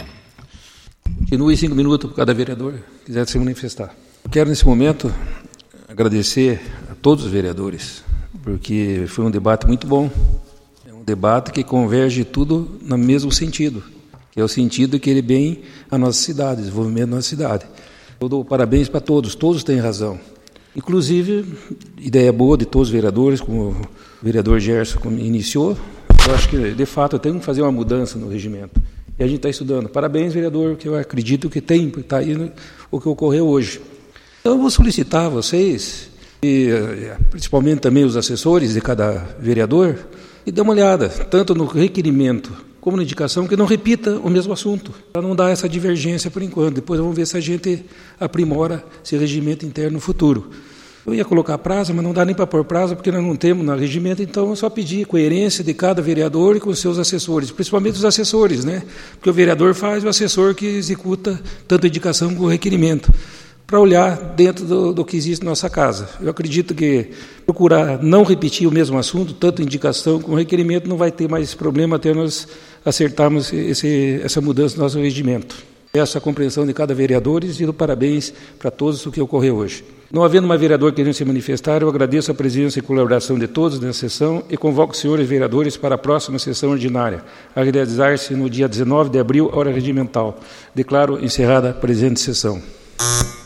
Continue 5 minutos para cada vereador que quiser se manifestar. Quero, nesse momento, agradecer a todos os vereadores, porque foi um debate muito bom. É um debate que converge tudo no mesmo sentido, que é o sentido de querer bem a nossa cidade, desenvolvimento da nossa cidade. Eu dou parabéns para todos têm razão. Inclusive, ideia boa de todos os vereadores, como o vereador Gerson iniciou, Eu acho que, de fato, tem que fazer uma mudança no regimento. E a gente está estudando. Parabéns, vereador, que eu acredito que está aí o que ocorreu hoje. Então, eu vou solicitar a vocês, e principalmente também os assessores de cada vereador, e dê uma olhada, tanto no requerimento como na indicação, que não repita o mesmo assunto, para não dar essa divergência por enquanto. Depois vamos ver se a gente aprimora esse regimento interno no futuro. Eu ia colocar prazo, mas não dá nem para pôr prazo, porque nós não temos no regimento, então é só pedir coerência de cada vereador e com seus assessores, principalmente os assessores, né? Porque o vereador faz, o assessor que executa tanto a indicação como o requerimento, para olhar dentro do que existe na nossa casa. Eu acredito que procurar não repetir o mesmo assunto, tanto indicação como requerimento, não vai ter mais problema até nós acertarmos essa mudança no nosso regimento. Peço a compreensão de cada vereador e dou parabéns para todos o que ocorreu hoje. Não havendo mais vereador querendo se manifestar, eu agradeço a presença e colaboração de todos nessa sessão e convoco os senhores vereadores para a próxima sessão ordinária, a realizar-se no dia 19 de abril, hora regimental. Declaro encerrada a presente sessão.